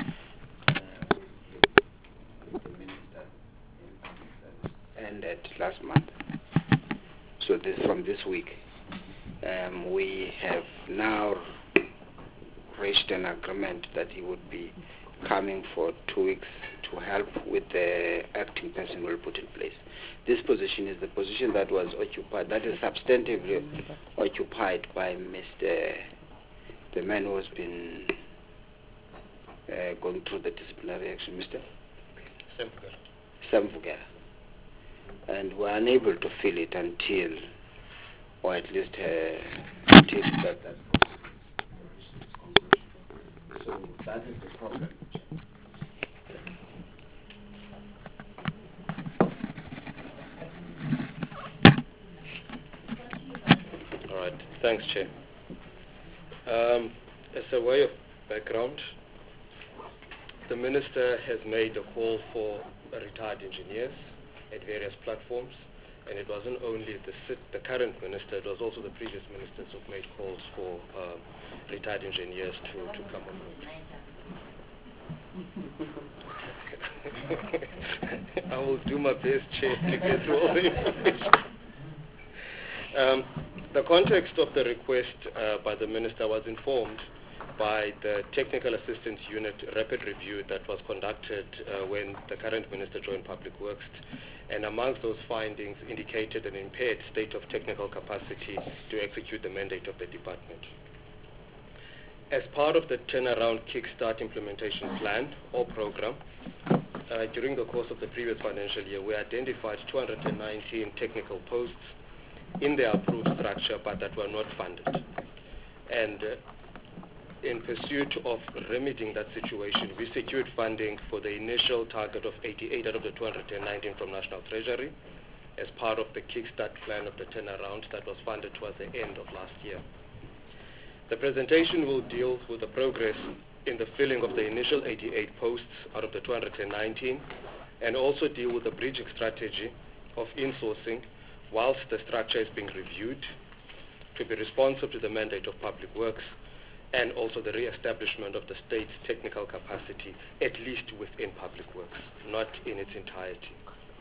with the Minister in Public Service ended last month. So from this week, we have now reached an agreement that he would be coming for 2 weeks to help with the acting person we'll put in place. This position is the position that was occupied, that is substantively occupied by the man who has been going through the disciplinary action, Mr. Samvugera. And we're unable to fill it until, or at least until that. So that is the problem. All right. Thanks, Chair. As a way of background, the Minister has made a call for retired engineers at various platforms, and it wasn't only the current Minister, it was also the previous Ministers who made calls for retired engineers to come on board. I will do my best, Chair, to get through all the information. The context of the request by the Minister was informed by the Technical Assistance Unit rapid review that was conducted when the current Minister joined Public Works, and amongst those findings indicated an impaired state of technical capacity to execute the mandate of the department. As part of the turnaround kickstart implementation plan or program, during the course of the previous financial year, we identified 219 technical posts in the approved structure but that were not funded. And in pursuit of remedying that situation, we secured funding for the initial target of 88 out of the 219 from National Treasury as part of the kickstart plan of the turnaround that was funded towards the end of last year. The presentation will deal with the progress in the filling of the initial 88 posts out of the 219 and also deal with the bridging strategy of insourcing whilst the structure is being reviewed to be responsive to the mandate of Public Works and also the re-establishment of the state's technical capacity, at least within Public Works, not in its entirety.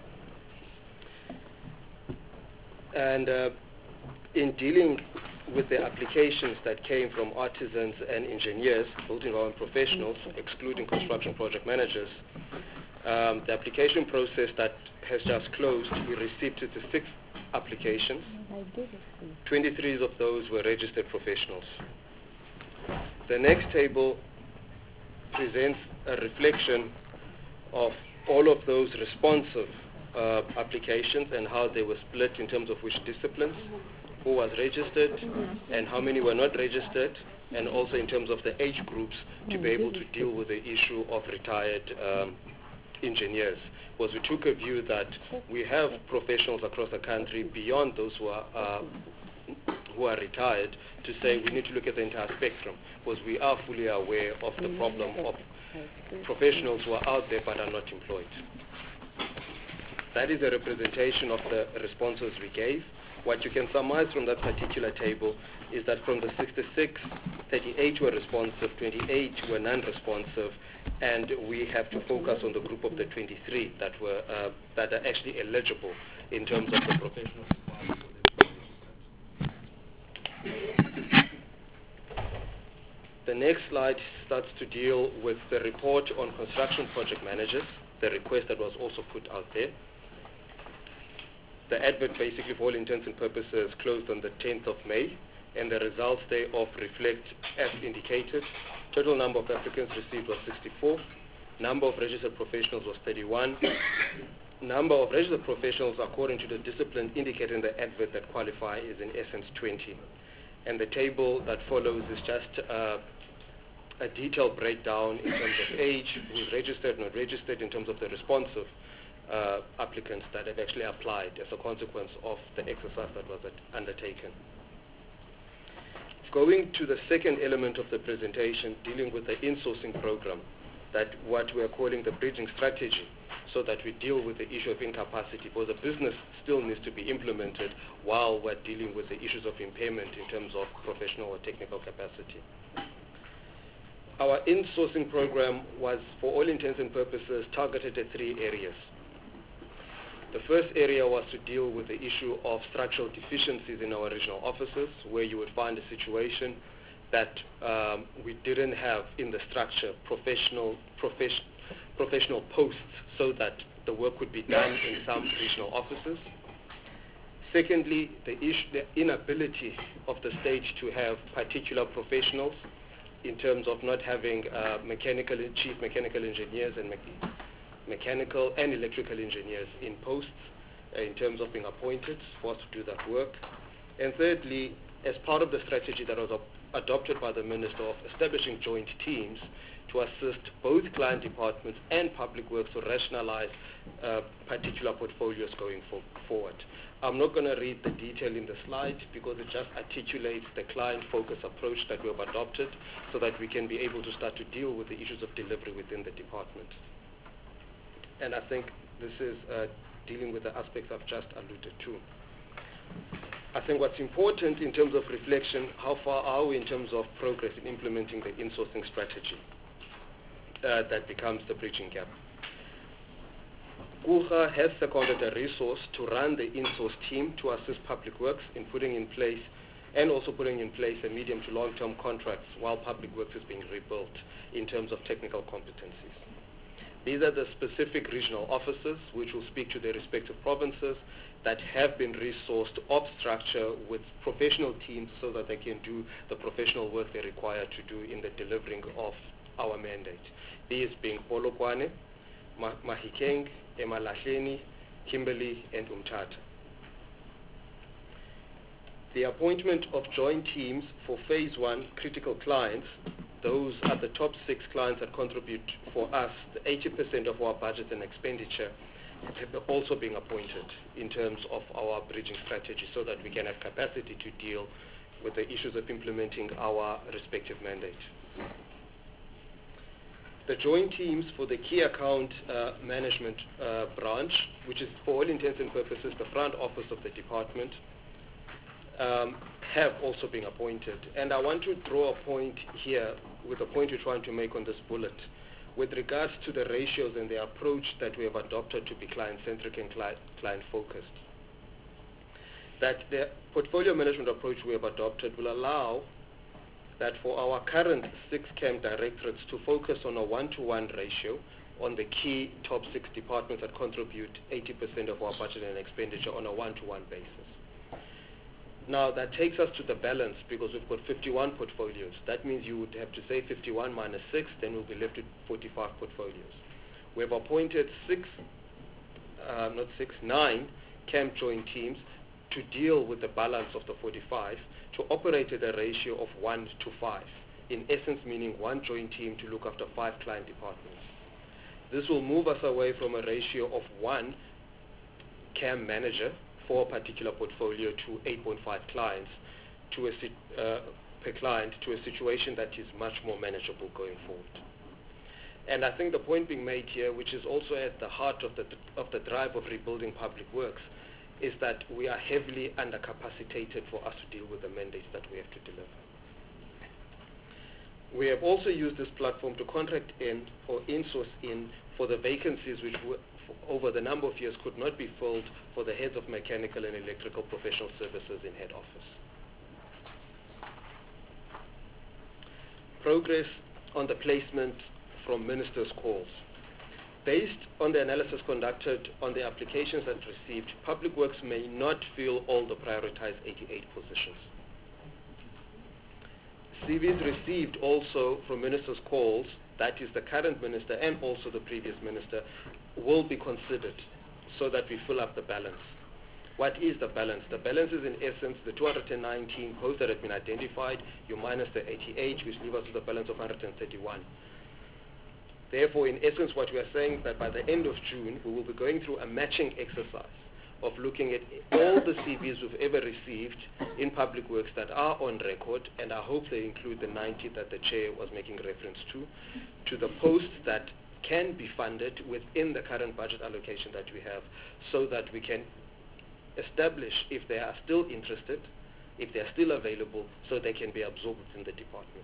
And in dealing with the applications that came from artisans and engineers, building environment professionals, excluding construction project managers, the application process that has just closed, we received 56 applications. 23 of those were registered professionals. The next table presents a reflection of all of those responsive applications and how they were split in terms of which disciplines, who was registered, and how many were not registered, and also in terms of the age groups to be able to deal with the issue of retired engineers. Was we took a view that we have professionals across the country beyond those who are retired to say we need to look at the entire spectrum, because we are fully aware of the problem of professionals who are out there but are not employed. That is a representation of the responses we gave. What you can surmise from that particular table is that from the 66, 38 were responsive, 28 were non-responsive, and we have to focus on the group of the 23 that are actually eligible in terms of the professional requirements. The next slide starts to deal with the report on construction project managers, the request that was also put out there. The advert basically, for all intents and purposes, closed on the 10th of May, and the results thereof reflect as indicated. Total number of applicants received was 64. Number of registered professionals was 31. Number of registered professionals according to the discipline indicated in the advert that qualify is in essence 20. And the table that follows is just a detailed breakdown in terms of age, who's registered, not registered, in terms of the responsive applicants that have actually applied as a consequence of the exercise that was undertaken. Going to the second element of the presentation, dealing with the insourcing program, that what we're calling the bridging strategy, so that we deal with the issue of incapacity, because the business still needs to be implemented while we're dealing with the issues of impairment in terms of professional or technical capacity. Our insourcing program was, for all intents and purposes, targeted at 3 areas. The first area was to deal with the issue of structural deficiencies in our regional offices, where you would find a situation that we didn't have in the structure professional posts so that the work could be done in some regional offices. Secondly, the inability of the state to have particular professionals in terms of not having chief mechanical engineers and mechanical and electrical engineers in posts in terms of being appointed for us to do that work. And thirdly, as part of the strategy that was adopted by the Minister of establishing joint teams to assist both client departments and public works to rationalize particular portfolios going forward. I'm not going to read the detail in the slide because it just articulates the client-focused approach that we have adopted so that we can be able to start to deal with the issues of delivery within the department. And I think this is dealing with the aspects I've just alluded to. I think what's important in terms of reflection, how far are we in terms of progress in implementing the insourcing strategy that becomes the bridging gap. KUHA has seconded a resource to run the insource team to assist public works in putting in place a medium to long-term contracts while public works is being rebuilt in terms of technical competencies. These are the specific regional offices which will speak to their respective provinces that have been resourced off structure with professional teams so that they can do the professional work they require to do in the delivering of our mandate. These being Polokwane, Mahikeng, Emalahleni, Kimberley, and Umtata. The appointment of joint teams for phase 1 critical clients, those are the top 6 clients that contribute for us the 80% of our budget and expenditure, have also been appointed in terms of our bridging strategy so that we can have capacity to deal with the issues of implementing our respective mandate. The joint teams for the key account management branch, which is for all intents and purposes the front office of the department, have also been appointed. And I want to draw a point here with the point we're trying to make on this bullet with regards to the ratios and the approach that we have adopted to be client-centric and client-focused. That the portfolio management approach we have adopted will allow that for our current 6 CAM directorates to focus on a 1-to-1 ratio on the key top 6 departments that contribute 80% of our budget and expenditure on a 1-to-1 basis. Now that takes us to the balance because we've got 51 portfolios. That means you would have to say 51 minus 6, then we'll be left with 45 portfolios. We have appointed 9 CAM joint teams to deal with the balance of the 45 to operate at a ratio of 1 to 5. In essence, meaning 1 joint team to look after 5 client departments. This will move us away from a ratio of 1 CAM manager for a particular portfolio to 8.5 clients per client to a situation that is much more manageable going forward. And I think the point being made here, which is also at the heart of the drive of rebuilding public works, is that we are heavily undercapacitated for us to deal with the mandates that we have to deliver. We have also used this platform to contract in or insource in for the vacancies which were, over the number of years could not be filled for the heads of mechanical and electrical professional services in head office. Progress on the placement from ministers' calls. Based on the analysis conducted on the applications that received, Public Works may not fill all the prioritized 88 positions. CVs received also from ministers' calls, that is the current minister and also the previous minister, will be considered so that we fill up the balance. What is the balance? The balance is in essence the 219 posts that have been identified, you minus the 88, which leaves us with a balance of 131. Therefore, in essence, what we are saying is that by the end of June, we will be going through a matching exercise of looking at all the CVs we've ever received in public works that are on record, and I hope they include the 90 that the chair was making reference to the posts that can be funded within the current budget allocation that we have, so that we can establish if they are still interested, if they are still available, so they can be absorbed within the department.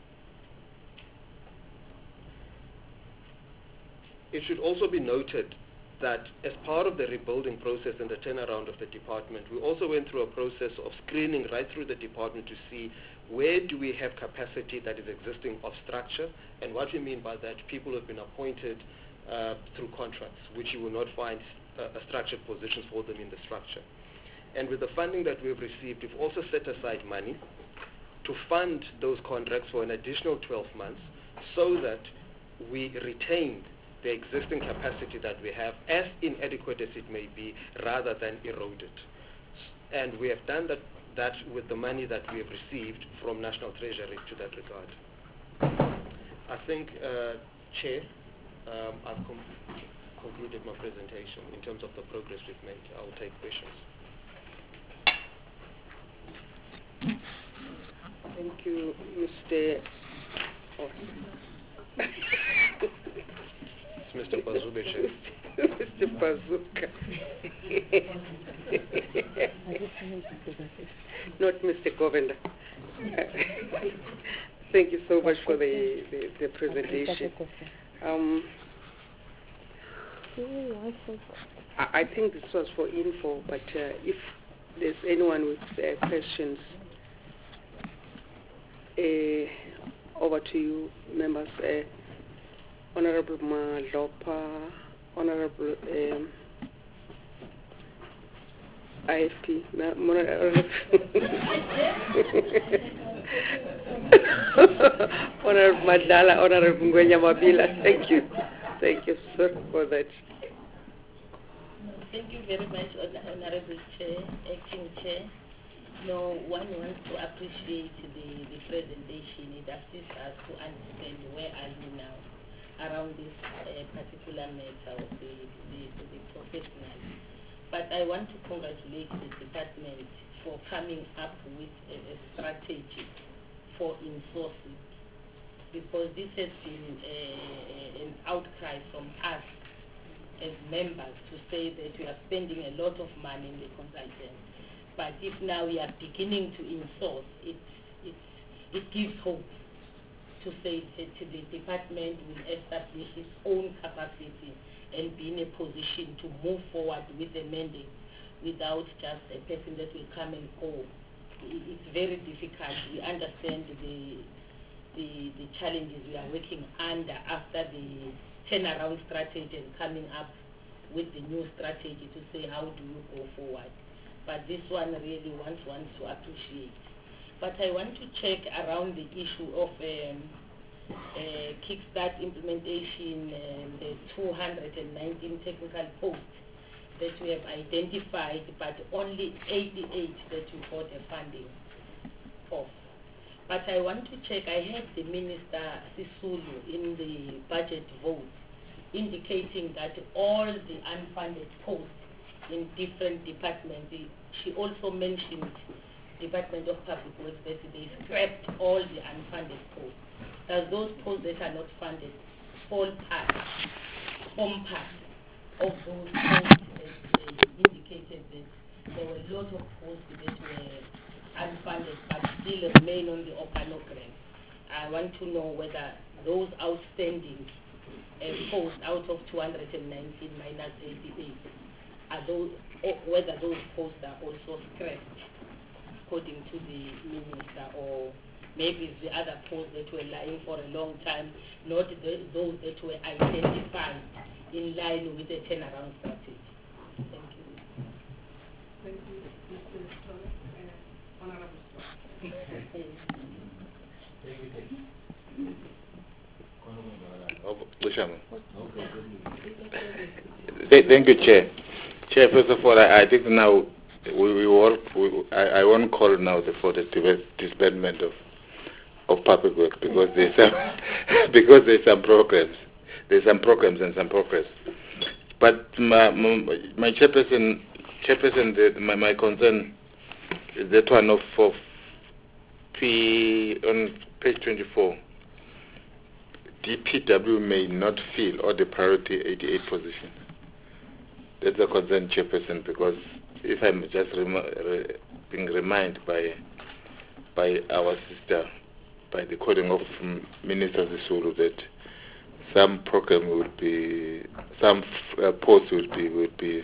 It should also be noted that as part of the rebuilding process and the turnaround of the department, we also went through a process of screening right through the department to see where do we have capacity that is existing of structure, and what we mean by that, people have been appointed through contracts, which you will not find structured positions for them in the structure. And with the funding that we've received, we've also set aside money to fund those contracts for an additional 12 months, so that we retain the existing capacity that we have, as inadequate as it may be, rather than erode it. And we have done that with the money that we have received from National Treasury to that regard. I think, Chair, I've concluded my presentation in terms of the progress we've made. I will take questions. Thank you, Mr. It's Mr. Bazube, Chair. Mr. Bazooka. Not Mr. Govender. Thank you so much for the presentation. I think this was for info, but if there's anyone with questions, over to you, members. Honorable Madlopa, Honorable IFP, Honorable Madlala, Honorable Ngwenya Mabila. Thank you, sir, for that. Thank you very much, Honorable Chair, Acting Chair. No, one wants to appreciate the presentation. It assists us to understand where are you now around this particular matter of the professionals. But I want to congratulate the department for coming up with a strategy for insourcing, because this has been an outcry from us as members to say that we are spending a lot of money in the consultants. But if now we are beginning to insource, it gives hope to say that the department will establish its own capacity and be in a position to move forward with the mandate without just a person that will come and go. It's very difficult. We understand the challenges we are working under after the turnaround strategy and coming up with the new strategy to say how do you go forward. But this one really wants to appreciate. But I want to check around the issue of Kickstart implementation, the 219 technical posts that we have identified, but only 88 that we got a funding of. But I want to check, I heard the Minister Sisulu in the budget vote indicating that all the unfunded posts in different departments, she also mentioned Department of Public Works that they scrapped all the unfunded posts. Does those posts that are not funded form part of those posts that indicated that there were a lot of posts that were unfunded but still remain on the organogram? I want to know whether those outstanding posts out of 219 minus 88, are those, whether those posts are also scrapped according to the minister, or maybe it's the other posts that were lying for a long time, not those that were identified in line with the turnaround strategy. Thank you. Thank you, Mr. Honorable. Thank you, Chair. Chair, first of all, I think now I won't call now for the disbandment of public work, because there's some programs. There's some programs and some progress. But my chairperson, Chairperson, my concern is that one of on page 24. DPW may not fill all the priority 88 position. That's a concern, Chairperson, because if I'm just being reminded by our sister, by the calling of Minister Zulu, that some program will be, some posts will be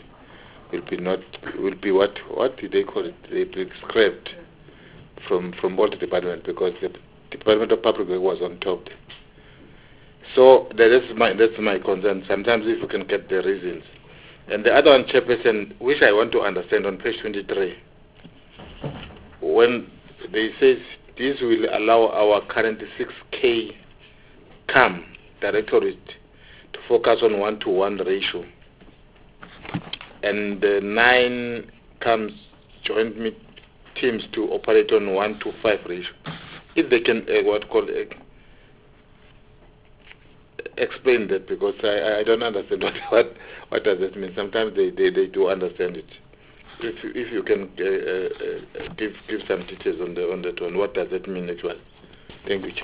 what did they call it? They be scrapped from all the department, because the Department of Public Works was on top. So that's my concern. Sometimes if you can get the reasons. And the other one, Chairperson, which I want to understand on page 23, when they say this will allow our current 6K CAM directorate to focus on 1-to-1 ratio, and 9 comes joint teams to operate on 1-to-5 ratio. If they can explain that, because I don't understand what does that mean. Sometimes they do understand it. If you can give some details on that one, what does that mean actually? Thank you.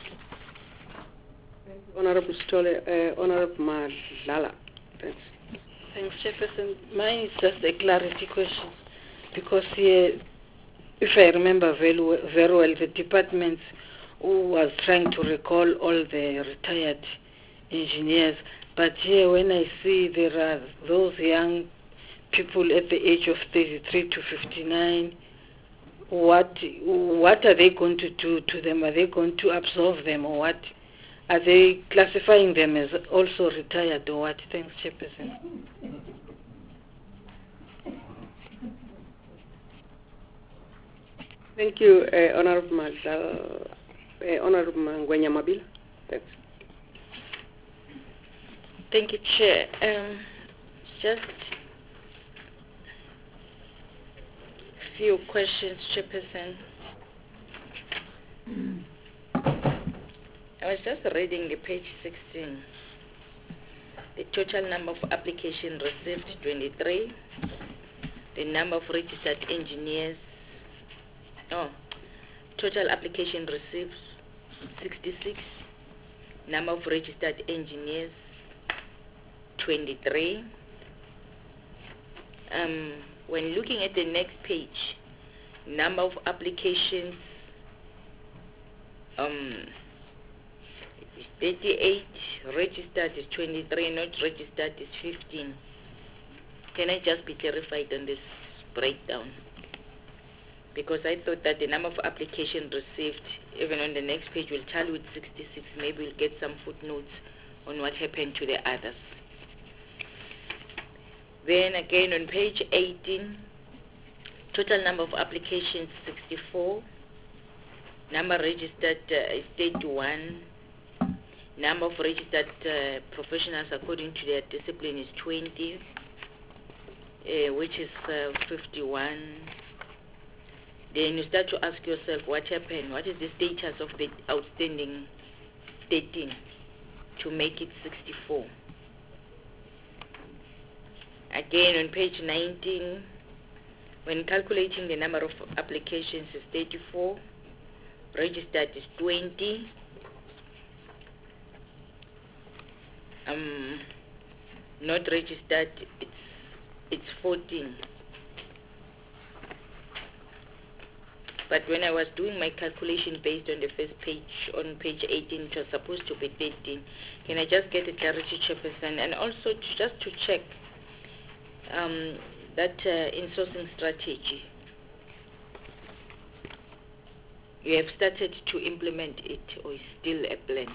Honorable Stole, Honorable Madlala. Thanks. Thanks, Chairperson. Mine is just a clarity question, because here, if I remember very well, the department who was trying to recall all the retired engineers, but here when I see there are those young people at the age of 33 to 59, what are they going to do to them? Are they going to absolve them, or what? Are they classifying them as also retired, or what? Thanks, Chairperson. Thank you, Honorable Honorable Ngwenya Mabila. Thanks. Thank you, Chair. Just a few questions, Chairperson. I was just reading the page 16. The total number of applications received, 23. The number of registered engineers, total application received, 66. Number of registered engineers, 23. When looking at the next page, number of applications, 38, registered is 23, not registered is 15. Can I just be clarified on this breakdown? Because I thought that the number of applications received, even on the next page, will tally with 66. Maybe we'll get some footnotes on what happened to the others. Then again on page 18, total number of applications 64. Number registered is 31. Number of registered professionals according to their discipline is 20, which is 51. Then you start to ask yourself what happened, what is the status of the outstanding 13 to make it 64. Again on page 19, when calculating the number of applications is 34, registered is 20, not registered it's 14. But when I was doing my calculation based on the first page, on page 18, it was supposed to be 13. Can I just get a clarity, Chairperson? And also just to check that insourcing strategy, you have started to implement it, or is still a plan?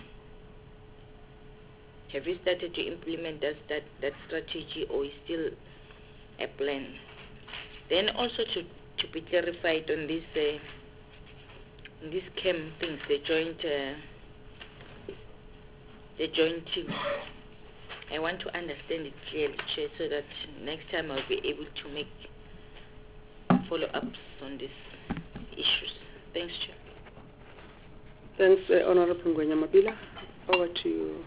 Have you started to implement that strategy, or is still a plan? Then also to be clarified on this CAM things, the joint team. I want to understand it clearly, Chair, so that next time I'll be able to make follow-ups on these issues. Thanks, Chair. Thanks, Honorable Ngwenya Mabila. Over to you,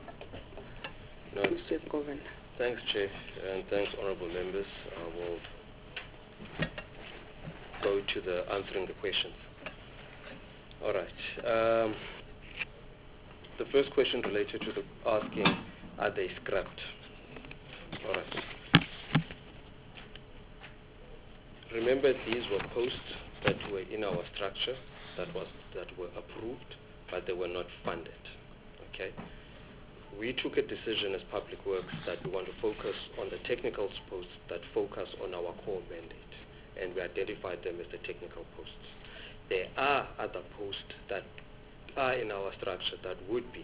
Mr. Governor. Thanks, Chair, and thanks, honorable members. I will go to the answering the questions. All right. The first question related to the asking, are they scrapped? All right. Remember, these were posts that were in our structure that were approved, but they were not funded. Okay. We took a decision as Public Works that we want to focus on the technical posts that focus on our core mandate, and we identified them as the technical posts. There are other posts that are in our structure that would be,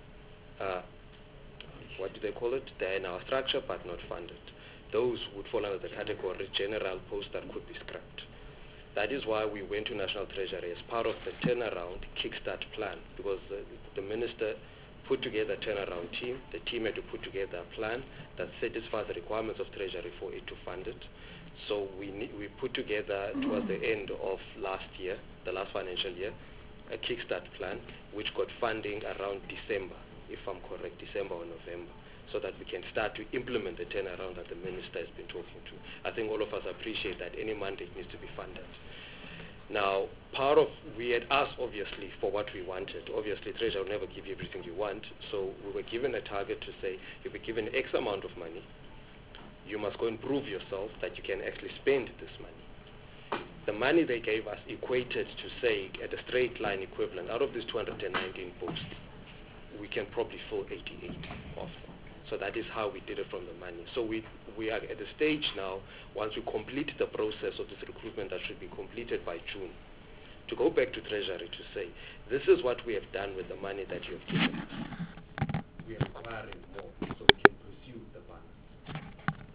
what do they call it? They're in our structure but not funded. Those would fall under the category general posts that could be scrapped. That is why we went to National Treasury as part of the turnaround kickstart plan, because the minister put together a turnaround team. The team had to put together a plan that satisfies the requirements of Treasury for it to fund it. So we put together, towards the end of last year, the last financial year, a kickstart plan which got funding around December, if I'm correct, December or November, so that we can start to implement the turnaround that the minister has been talking to. I think all of us appreciate that any mandate needs to be funded. Now, we had asked, obviously, for what we wanted. Obviously, Treasury will never give you everything you want, so we were given a target to say, if we're given X amount of money, you must go and prove yourself that you can actually spend this money. The money they gave us equated to, say, at a straight line equivalent, out of these 219 posts, we can probably fill 88 of them. So that is how we did it from the money. So we are at a stage now, once we complete the process of this recruitment that should be completed by June, to go back to Treasury to say, this is what we have done with the money that you have given us. We are requiring more so we can pursue the balance.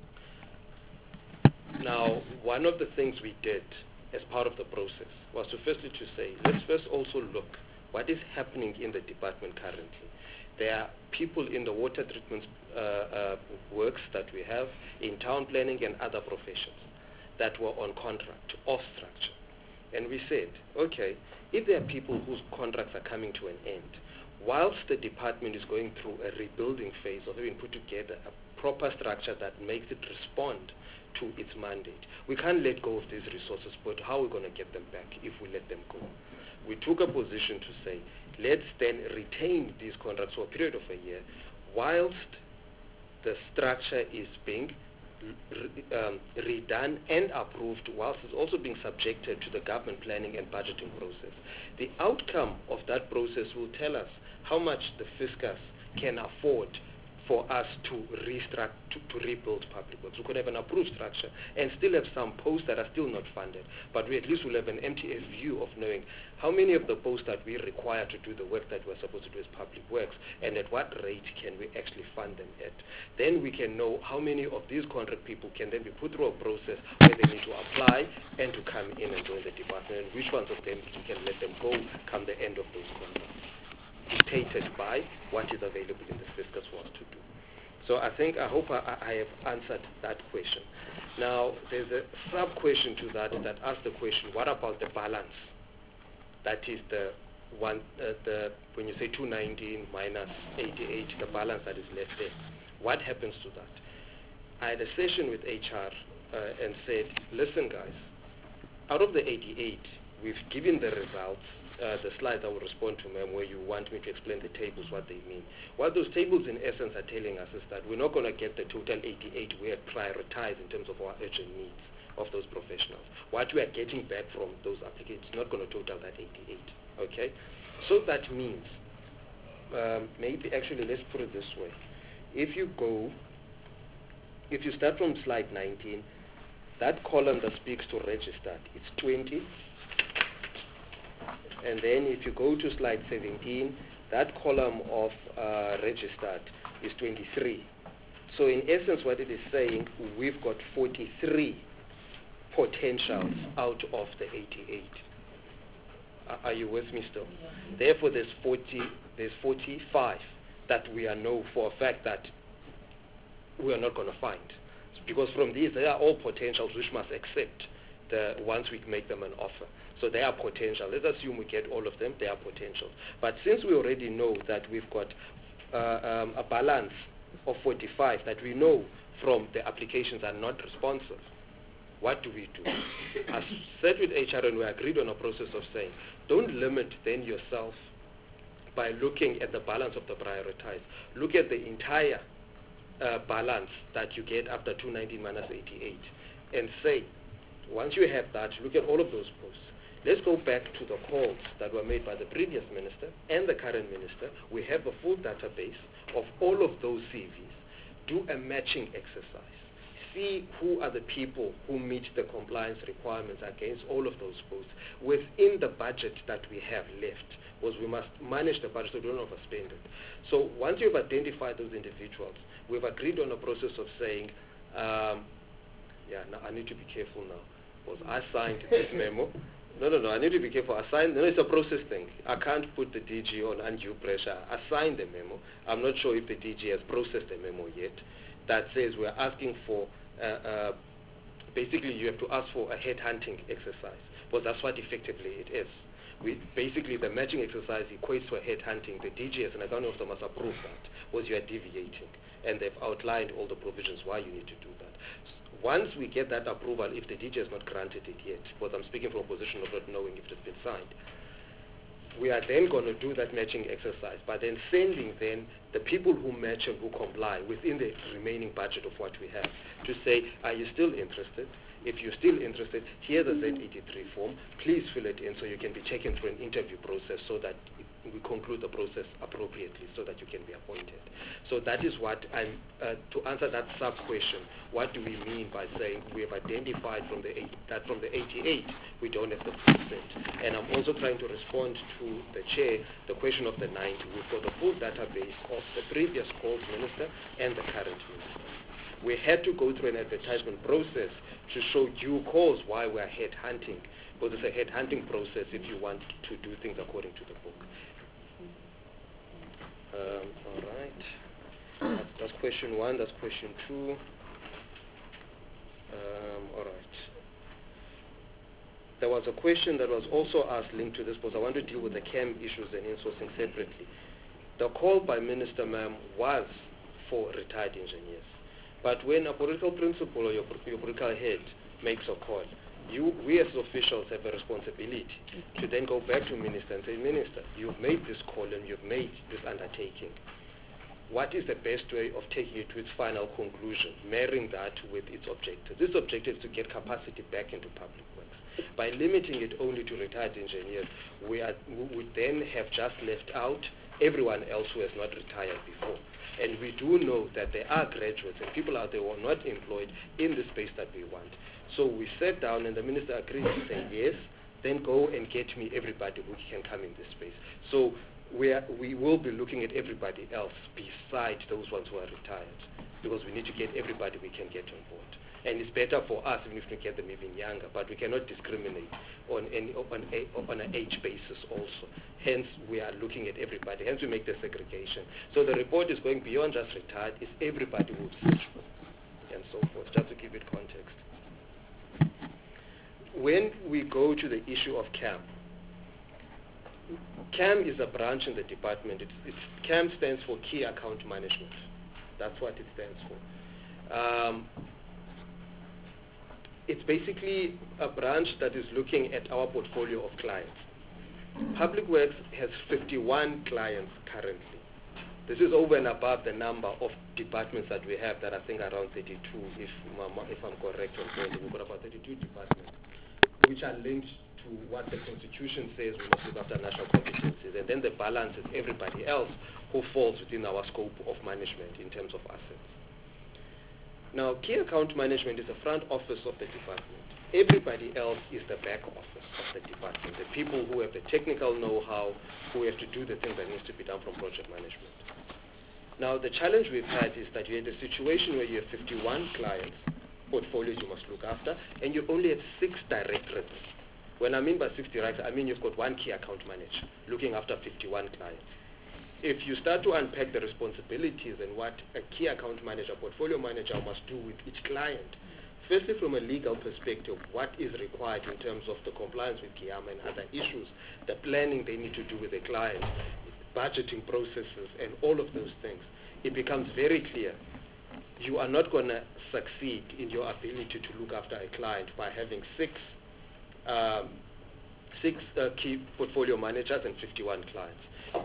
Now, one of the things we did as part of the process was to firstly to say, let's first also look what is happening in the department currently. There are people in the water treatment works that we have, in town planning and other professions that were on contract, off structure. And we said, okay, if there are people whose contracts are coming to an end, whilst the department is going through a rebuilding phase of having put together a proper structure that makes it respond to its mandate, we can't let go of these resources, but how are we going to get them back if we let them go? We took a position to say, let's then retain these contracts for a period of a year whilst the structure is being redone and approved, whilst it's also being subjected to the government planning and budgeting process. The outcome of that process will tell us how much the fiscus can afford for us to rebuild public works. We could have an approved structure and still have some posts that are still not funded, but we at least will have an MTF view of knowing how many of the posts that we require to do the work that we're supposed to do as public works, and at what rate can we actually fund them at. Then we can know how many of these contract people can then be put through a process where they need to apply and to come in and join the department, and which ones of them we can let them go come the end of those contracts, dictated by what is available in the fiscus for us to do. So I hope I have answered that question. Now, there's a sub-question to that asks the question, what about the balance? That is the one, when you say 219 minus 88, the balance that is left there. What happens to that? I had a session with HR and said, listen guys, out of the 88, we've given the results, the slides I will respond to, ma'am, where you want me to explain the tables, what they mean. What those tables in essence are telling us is that we're not going to get the total 88 we have prioritized in terms of our urgent needs of those professionals. What we are getting back from those applicants is not going to total that 88, okay? So that means, maybe actually let's put it this way. If you start from slide 19, that column that speaks to registered, it's 20. And then if you go to slide 17, that column of registered is 23. So in essence, what it is saying, we've got 43 potentials out of the 88. Are you with me still? Yeah. Therefore, there's 45 that we know for a fact that we are not going to find. Because from these, they are all potentials which must accept once we make them an offer. So they are potential. Let's assume we get all of them, they are potential. But since we already know that we've got a balance of 45 that we know from the applications are not responsive, what do we do? I sat with HR and we agreed on a process of saying, don't limit then yourself by looking at the balance of the prioritized. Look at the entire balance that you get after 219 minus 88 and say, once you have that, look at all of those posts. Let's go back to the calls that were made by the previous minister and the current minister. We have a full database of all of those CVs. Do a matching exercise. See who are the people who meet the compliance requirements against all of those posts within the budget that we have left, because we must manage the budget so we don't overspend it. So once you've identified those individuals, we've agreed on a process of saying, now I need to be careful now, because I signed this memo. No, I need to be careful. It's a process thing. I can't put the DG on undue pressure. I signed the memo. I'm not sure if the DG has processed the memo yet. That says we're asking for, basically you have to ask for a headhunting exercise, because that's what effectively it is. Basically the matching exercise equates to a headhunting. The DG as an accounting officer must approve that, because you are deviating. And they've outlined all the provisions why you need to do that. Once we get that approval, if the DG has not granted it yet, because I'm speaking from a position of not knowing if it's been signed, we are then going to do that matching exercise, but then sending then the people who match and who comply within the remaining budget of what we have to say, are you still interested? If you're still interested, here's the Z83 form. Please fill it in so you can be taken through an interview process so that we conclude the process appropriately so that you can be appointed. So that is what I'm, to answer that sub-question, what do we mean by saying we have identified that from the 88 we don't have the full set. And I'm also trying to respond to the chair, the question of the 90. We've got the full database of the previous called minister and the current minister. We had to go through an advertisement process to show due cause why we're headhunting, because it's a headhunting process if you want to do things according to the book. All right. That's question 1. That's question 2. All right. There was a question that was also asked linked to this, because I want to deal with the CAM issues and insourcing separately. The call by Minister Ma'am was for retired engineers. But when a political principal or your political head makes a call, we as officials have a responsibility to then go back to Minister and say, Minister, you've made this call and you've made this undertaking. What is the best way of taking it to its final conclusion, marrying that with its objective? This objective is to get capacity back into public works. By limiting it only to retired engineers, we would then have just left out everyone else who has not retired before. And we do know that there are graduates and people out there who are not employed in the space that we want. So we sat down and the minister agreed to say yes, then go and get me everybody who can come in this space. So we will be looking at everybody else besides those ones who are retired, because we need to get everybody we can get on board. And it's better for us even if we get them even younger, but we cannot discriminate on an age basis also. Hence, we are looking at everybody. Hence, we make the segregation. So the report is going beyond just retired. It's everybody who's suitable and so forth, just to give it context. When we go to the issue of CAM, CAM is a branch in the department. CAM stands for Key Account Management. That's what it stands for. It's basically a branch that is looking at our portfolio of clients. Public Works has 51 clients currently. This is over and above the number of departments that we have, that I think around 32, if I'm correct on point. We've got about 32 departments, which are linked to what the Constitution says we must look after national competencies. And then the balance is everybody else who falls within our scope of management in terms of assets. Now, Key Account Management is the front office of the department. Everybody else is the back office of the department, the people who have the technical know-how, who have to do the things that needs to be done from project management. Now, the challenge we've had is that you had a situation where you have 51 clients, portfolios you must look after, and you only have 6 directorates. When I mean by 6 directorates, I mean you've got 1 key account manager looking after 51 clients. If you start to unpack the responsibilities and what a key account manager, portfolio manager must do with each client, firstly from a legal perspective, what is required in terms of the compliance with KIAMA and other issues, the planning they need to do with the client, budgeting processes and all of those things, it becomes very clear you are not going to succeed in your ability to look after a client by having six key portfolio managers and 51 clients.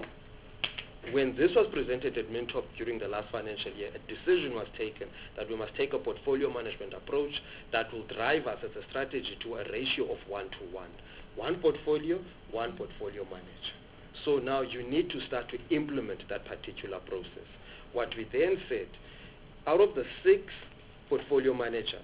When this was presented at Mintop during the last financial year, a decision was taken that we must take a portfolio management approach that will drive us as a strategy to a ratio of 1-to-1. One portfolio manager. So now you need to start to implement that particular process. What we then said, out of the 6 portfolio managers,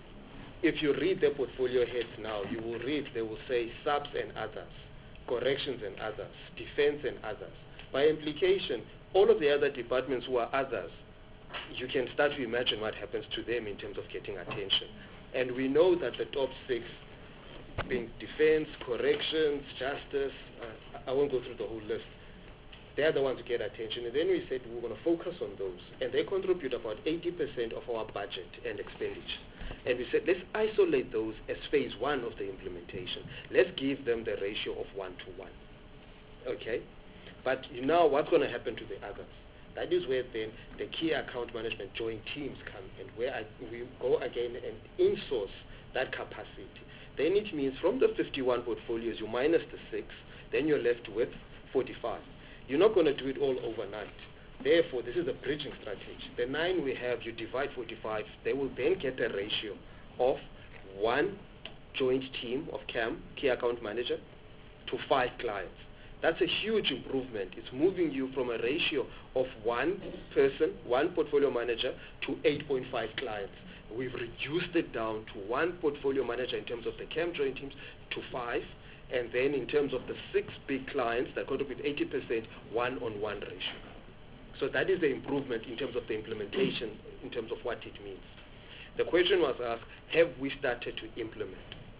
if you read their portfolio heads now, you will read, they will say subs and others, corrections and others, defense and others. By implication, all of the other departments who are others, you can start to imagine what happens to them in terms of getting attention. And we know that the top 6, being defense, corrections, justice, I won't go through the whole list, they're the ones who get attention. And then we said we're going to focus on those. And they contribute about 80% of our budget and expenditure. And we said, let's isolate those as phase 1 of the implementation. Let's give them the ratio of 1-to-1. Okay? But now what's going to happen to the others? That is where then the key account management joint teams come in, where we go again and in-source that capacity. Then it means from the 51 portfolios, you minus the 6, then you're left with 45. You're not going to do it all overnight. Therefore, this is a bridging strategy. The 9 we have, you divide 45, they will then get a ratio of 1 joint team of CAM, key account manager, to 5 clients. That's a huge improvement. It's moving you from a ratio of 1 person, 1 portfolio manager, to 8.5 clients. We've reduced it down to 1 portfolio manager in terms of the CAM joint teams to 5, and then in terms of the 6 big clients that contribute 80%, 1-on-1 ratio. So that is the improvement in terms of the implementation, in terms of what it means. The question was asked, have we started to implement?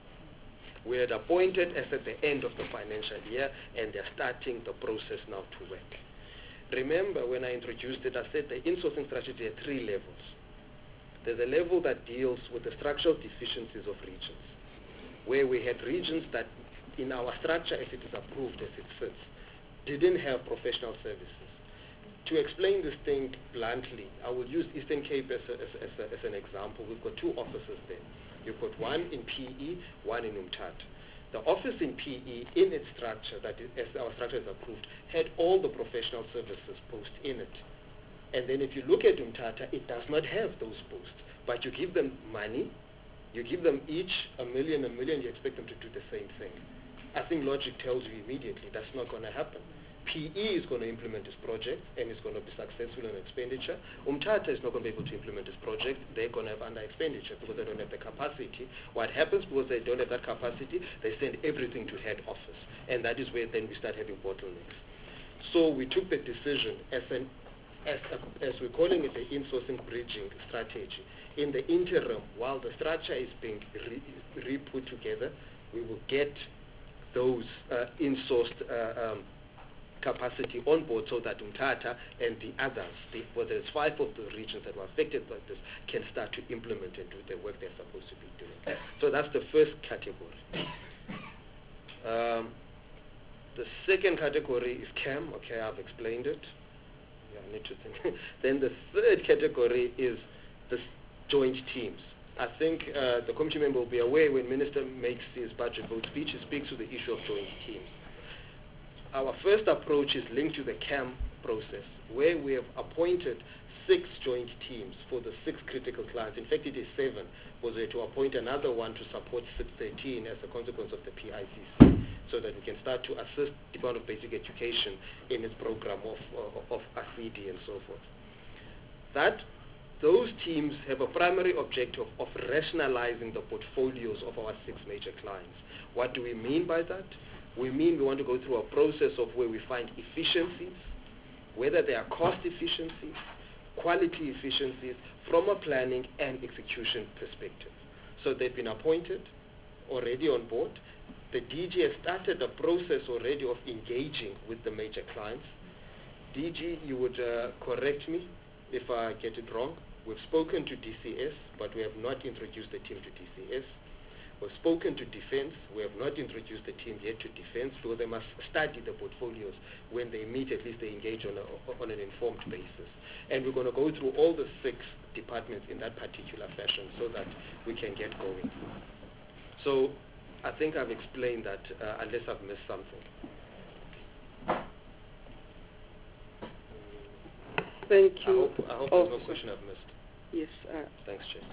We had appointed as at the end of the financial year, and they're starting the process now to work. Remember, when I introduced it, I said the insourcing strategy at 3 levels. There's a level that deals with the structural deficiencies of regions, where we had regions that in our structure as it is approved, as it sits, didn't have professional services. To explain this thing bluntly, I will use Eastern Cape as an example. We've got 2 offices there. You've got 1 in PE, 1 in Umtata. The office in PE, in its structure, that is, as our structure is approved, had all the professional services posts in it. And then if you look at Umtata, it does not have those posts. But you give them money, you give them each a million, you expect them to do the same thing. I think logic tells you immediately that's not going to happen. PE is going to implement this project and it's going to be successful in expenditure. Umtata is not going to be able to implement this project. They're going to have under expenditure because they don't have the capacity. What happens because they don't have that capacity, they send everything to head office. And that is where then we start having bottlenecks. So we took the decision as we're calling it the insourcing bridging strategy. In the interim, while the structure is being re-put together, we will get those in-sourced capacity on board so that Umtata and the others, well, there's 5 of the regions that were affected by this, can start to implement and do the work they're supposed to be doing. So that's the first category. The second category is CAM. Okay, I've explained it. Yeah, I need to think. Then the third category is the joint teams. I think the committee member will be aware when Minister makes his budget vote speech, he speaks to the issue of joint teams. Our first approach is linked to the CAM process, where we have appointed 6 joint teams for the 6 critical clients. In fact, it is 7, was to appoint another one to support SIP 13 as a consequence of the PICC, so that we can start to assist the Department of Basic Education in its program of ASIDI and so forth. Those teams have a primary objective of rationalizing the portfolios of our 6 major clients. What do we mean by that? We mean we want to go through a process of where we find efficiencies, whether they are cost efficiencies, quality efficiencies, from a planning and execution perspective. So they've been appointed, already on board. The DG has started a process already of engaging with the major clients. DG, you would correct me if I get it wrong. We've spoken to DCS, but we have not introduced the team to DCS. We've spoken to defense. We have not introduced the team yet to defense, so they must study the portfolios. When they meet, at least they engage on an informed basis. And we're going to go through all the 6 departments in that particular fashion so that we can get going. So I think I've explained that, unless I've missed something. Thank you. I hope there's no question I've missed. Yes. Thanks, Chair.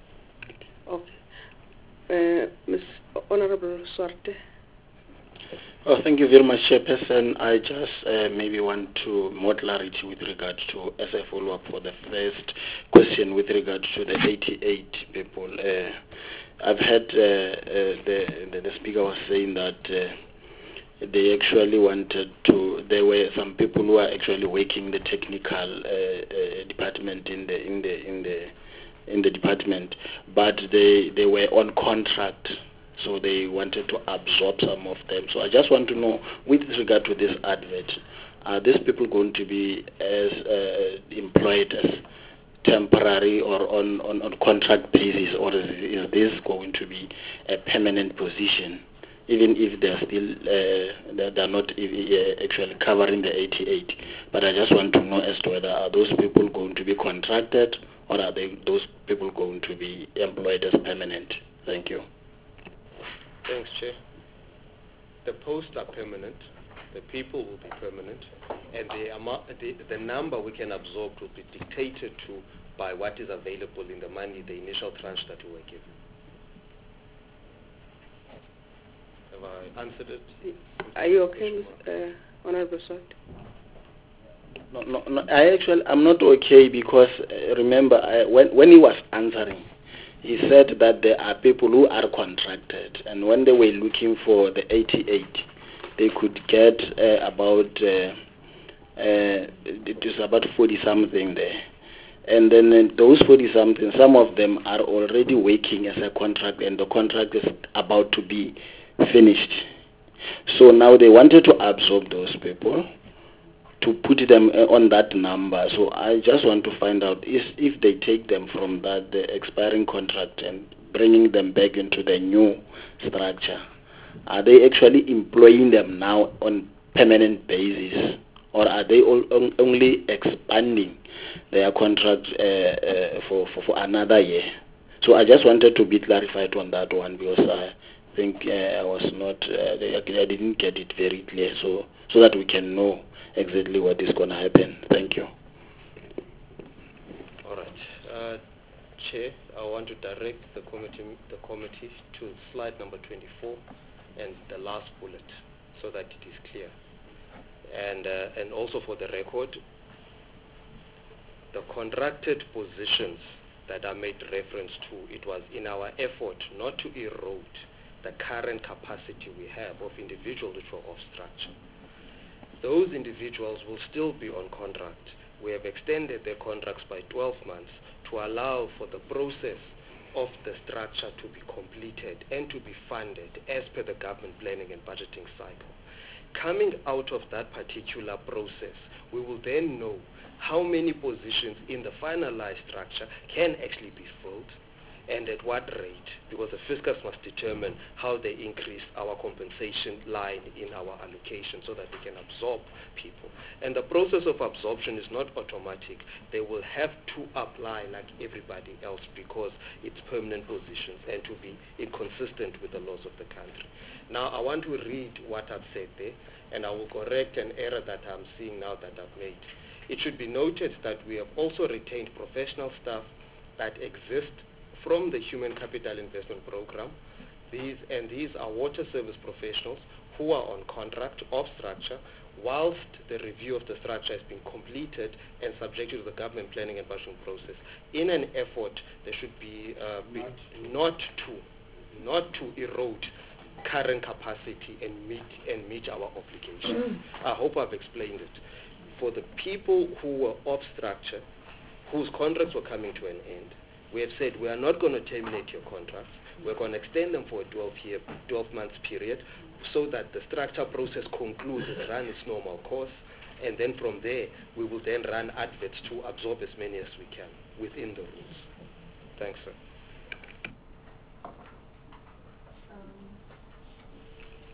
Okay. Ms. Honorable Swarte. Oh, thank you very much, Chairperson. I just maybe want to more clarity with regard to, as a follow-up for the first question with regard to the 88 people. I've heard the speaker was saying that they actually wanted to. There were some people who are actually working the technical department in the department, but they were on contract. So they wanted to absorb some of them. So I just want to know, with regard to this advert, are these people going to be as employed as temporary or on contract basis, or is this going to be a permanent position, even if they're still they're not actually covering the 88? But I just want to know as to whether are those people going to be contracted, or are those people going to be employed as permanent? Thank you. Thanks, Chair. The posts are permanent, the people will be permanent, and the number we can absorb will be dictated to by what is available in the money, the initial tranche that we were given. Have I answered it? Are you okay, Honorable Swart? No, I'm not okay, because remember, when he was answering, he said that there are people who are contracted, and when they were looking for the 88, they could get about 40 something there, and then those 40 something, some of them are already working as a contract, and the contract is about to be finished. So now they wanted to absorb those people to put them on that number. So I just want to find out if they take them from the expiring contract and bringing them back into the new structure, are they actually employing them now on permanent basis, or are they only expanding their contract for another year? So I just wanted to be clarified on that one, because I think I was not, I didn't get it very clear, so that we can know exactly what is going to happen. Thank you. All right. Chair, I want to direct the committee to slide number 24 and the last bullet, so that it is clear. And also for the record, the contracted positions that are made reference to, it was in our effort not to erode the current capacity we have of individuals which were off structure. Those individuals will still be on contract. We have extended their contracts by 12 months to allow for the process of the structure to be completed and to be funded as per the government planning and budgeting cycle. Coming out of that particular process, we will then know how many positions in the finalized structure can actually be filled, and at what rate, because the fiscus must determine how they increase our compensation line in our allocation so that they can absorb people. And the process of absorption is not automatic. They will have to apply like everybody else, because it's permanent positions and to be inconsistent with the laws of the country. Now I want to read what I've said there, and I will correct an error that I'm seeing now that I've made. It should be noted that we have also retained professional staff that exist from the Human Capital Investment Program. These are water service professionals who are on contract of structure whilst the review of the structure has been completed and subjected to the government planning and budgeting process, in an effort there should be not to erode current capacity and meet our obligations. I hope I've explained it. For the people who were off structure, whose contracts were coming to an end, we have said we are not going to terminate your contracts. We're going to extend them for a 12-month period, so that the structure process concludes and runs its normal course, and then from there we will then run adverts to absorb as many as we can within the rules. Thanks, sir.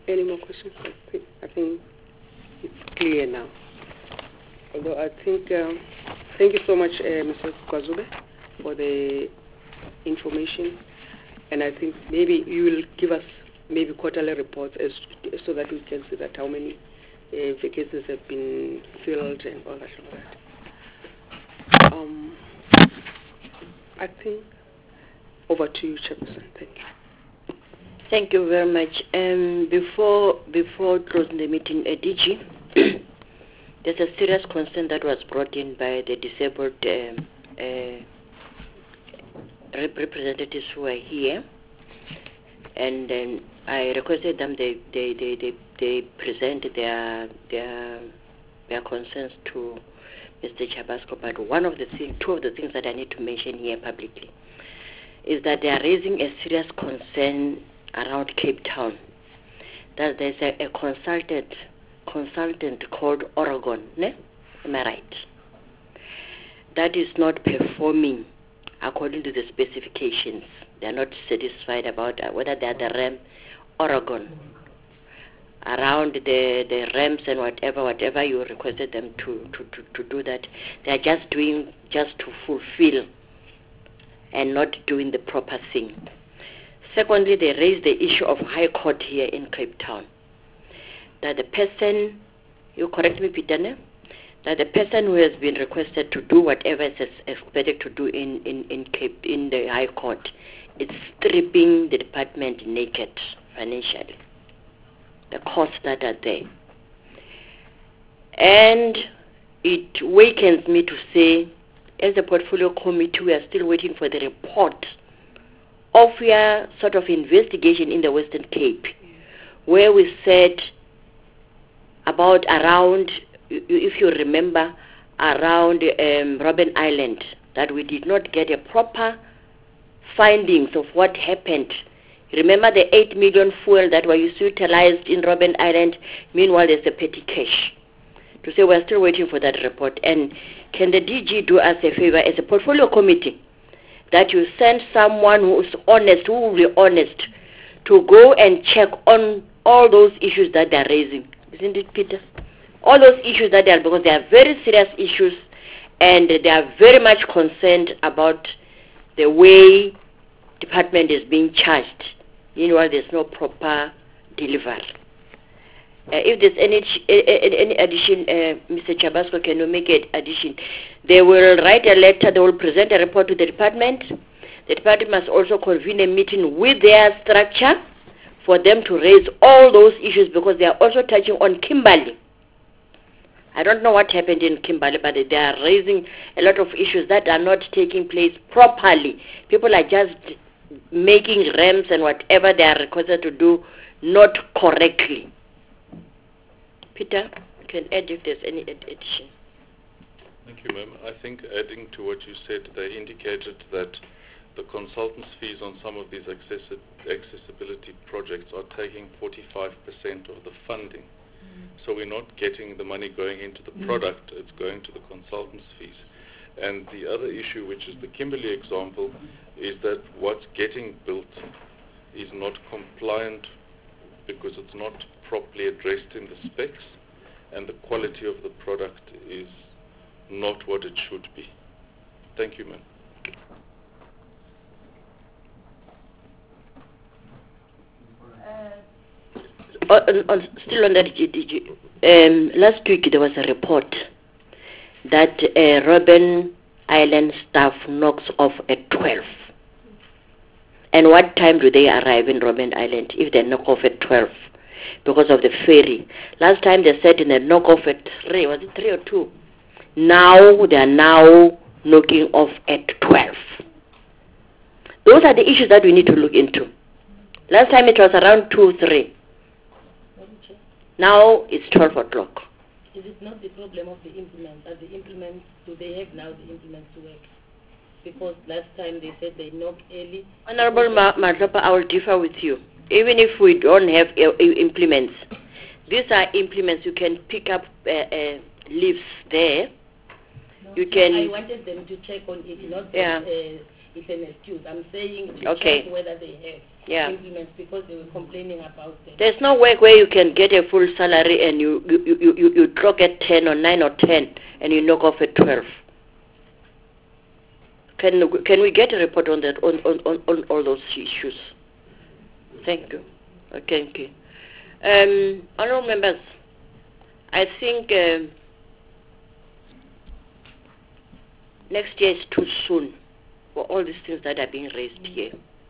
Any more questions? I think it's clear now. Although I think, thank you so much, Mr. Kwazube, for the information. And I think maybe you will give us maybe quarterly reports so that we can see that how many vacancies have been filled and all that. I think over to you, Chairperson. Thank you. Thank you very much. Before closing the meeting, DG, there's a serious concern that was brought in by the disabled representatives who are here, and then I requested them they present their concerns to Mr. Chabasco. But two of the things that I need to mention here publicly is that they are raising a serious concern around Cape Town. That there's a consultant called Oregon, ne? Am I right? That is not performing according to the specifications. They are not satisfied about whether they are the RAM Oregon around the ramps and whatever you requested them to do that. They are just doing just to fulfill and not doing the proper thing. Secondly, they raised the issue of High Court here in Cape Town. That the person, you correct me, Peter, ne? That the person who has been requested to do whatever is expected to do in the High Court, it's stripping the department naked financially. The costs that are there. And it wakens me to say, as a portfolio committee, we are still waiting for the report of your sort of investigation in the Western Cape, where we said about around, if you remember, around Robben Island, that we did not get a proper findings of what happened. Remember the 8 million fuel that were utilized in Robben Island? Meanwhile, there's a petty cash. To say we're still waiting for that report. And can the DG do us a favor as a portfolio committee that you send someone who's honest, who will be honest, to go and check on all those issues that they're raising. Isn't it, Peter? All those issues that they are, because they are very serious issues and they are very much concerned about the way department is being charged. Meanwhile, there's no proper delivery. If there's any addition, Mr. Chabasco, can you make an addition? They will write a letter, they will present a report to the department. The department must also convene a meeting with their structure for them to raise all those issues, because they are also touching on Kimberley. I don't know what happened in Kimberley, but they are raising a lot of issues that are not taking place properly. People are just making ramps and whatever they are requested to do not correctly. Peter, you can add if there's any addition. Thank you, ma'am. I think adding to what you said, they indicated that the consultants' fees on some of these accessibility projects are taking 45% of the funding. So we're not getting the money going into the product, it's going to the consultants' fees. And the other issue, which is the Kimberley example, is that what's getting built is not compliant because it's not properly addressed in the specs, and the quality of the product is not what it should be. Thank you, ma'am. Still on that, last week there was a report that Robben Island staff knocks off at 12. And what time do they arrive in Robben Island if they knock off at 12? Because of the ferry. Last time they said in the knock off at 3, was it 3 or 2? Now they are now knocking off at 12. Those are the issues that we need to look into. Last time it was around 2, 3. Now it's 12 o'clock. Is it not the problem of the implements? Are the implements, do they have now the implements to work? Because last time they said they knock early. Honorable Madlopa, I will differ with you. Even if we don't have implements, these are implements. You can pick up leaves there. No, you can. I wanted them to check on it, not that it's an excuse. I'm saying to okay. check whether they have. Yeah. implements because they were complaining about them. There's no work where you can get a full salary and you clock at 10 or 9 or 10 and you knock off at 12. Can we get a report on that, on all those issues? Thank you. Thank you. Honourable members, I think next year is too soon for all these things that are being raised here.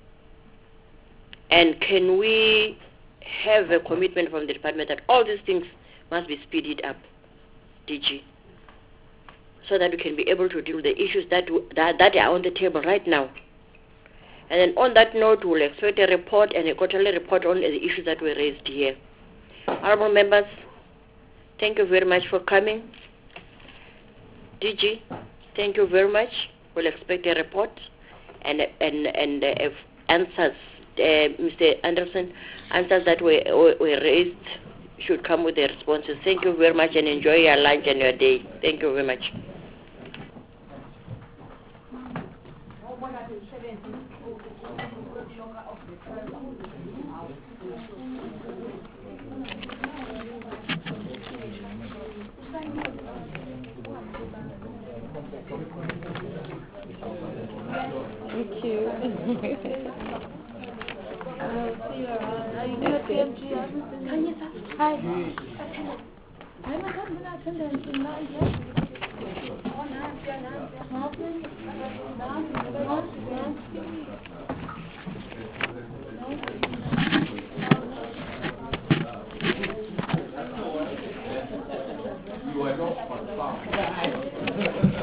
And can we have a commitment from the department that all these things must be speeded up, DG, so that we can be able to deal with the issues that are on the table right now. And then on that note, we'll expect a report and a quarterly report on the issues that were raised here. Honourable members, thank you very much for coming. DG, thank you very much. We'll expect a report and answers. Mr. Anderson, answers that were raised should come with the responses. Thank you very much and enjoy your lunch and your day. Thank you very much. Thank you. Hi. I'm not attendance in my You are not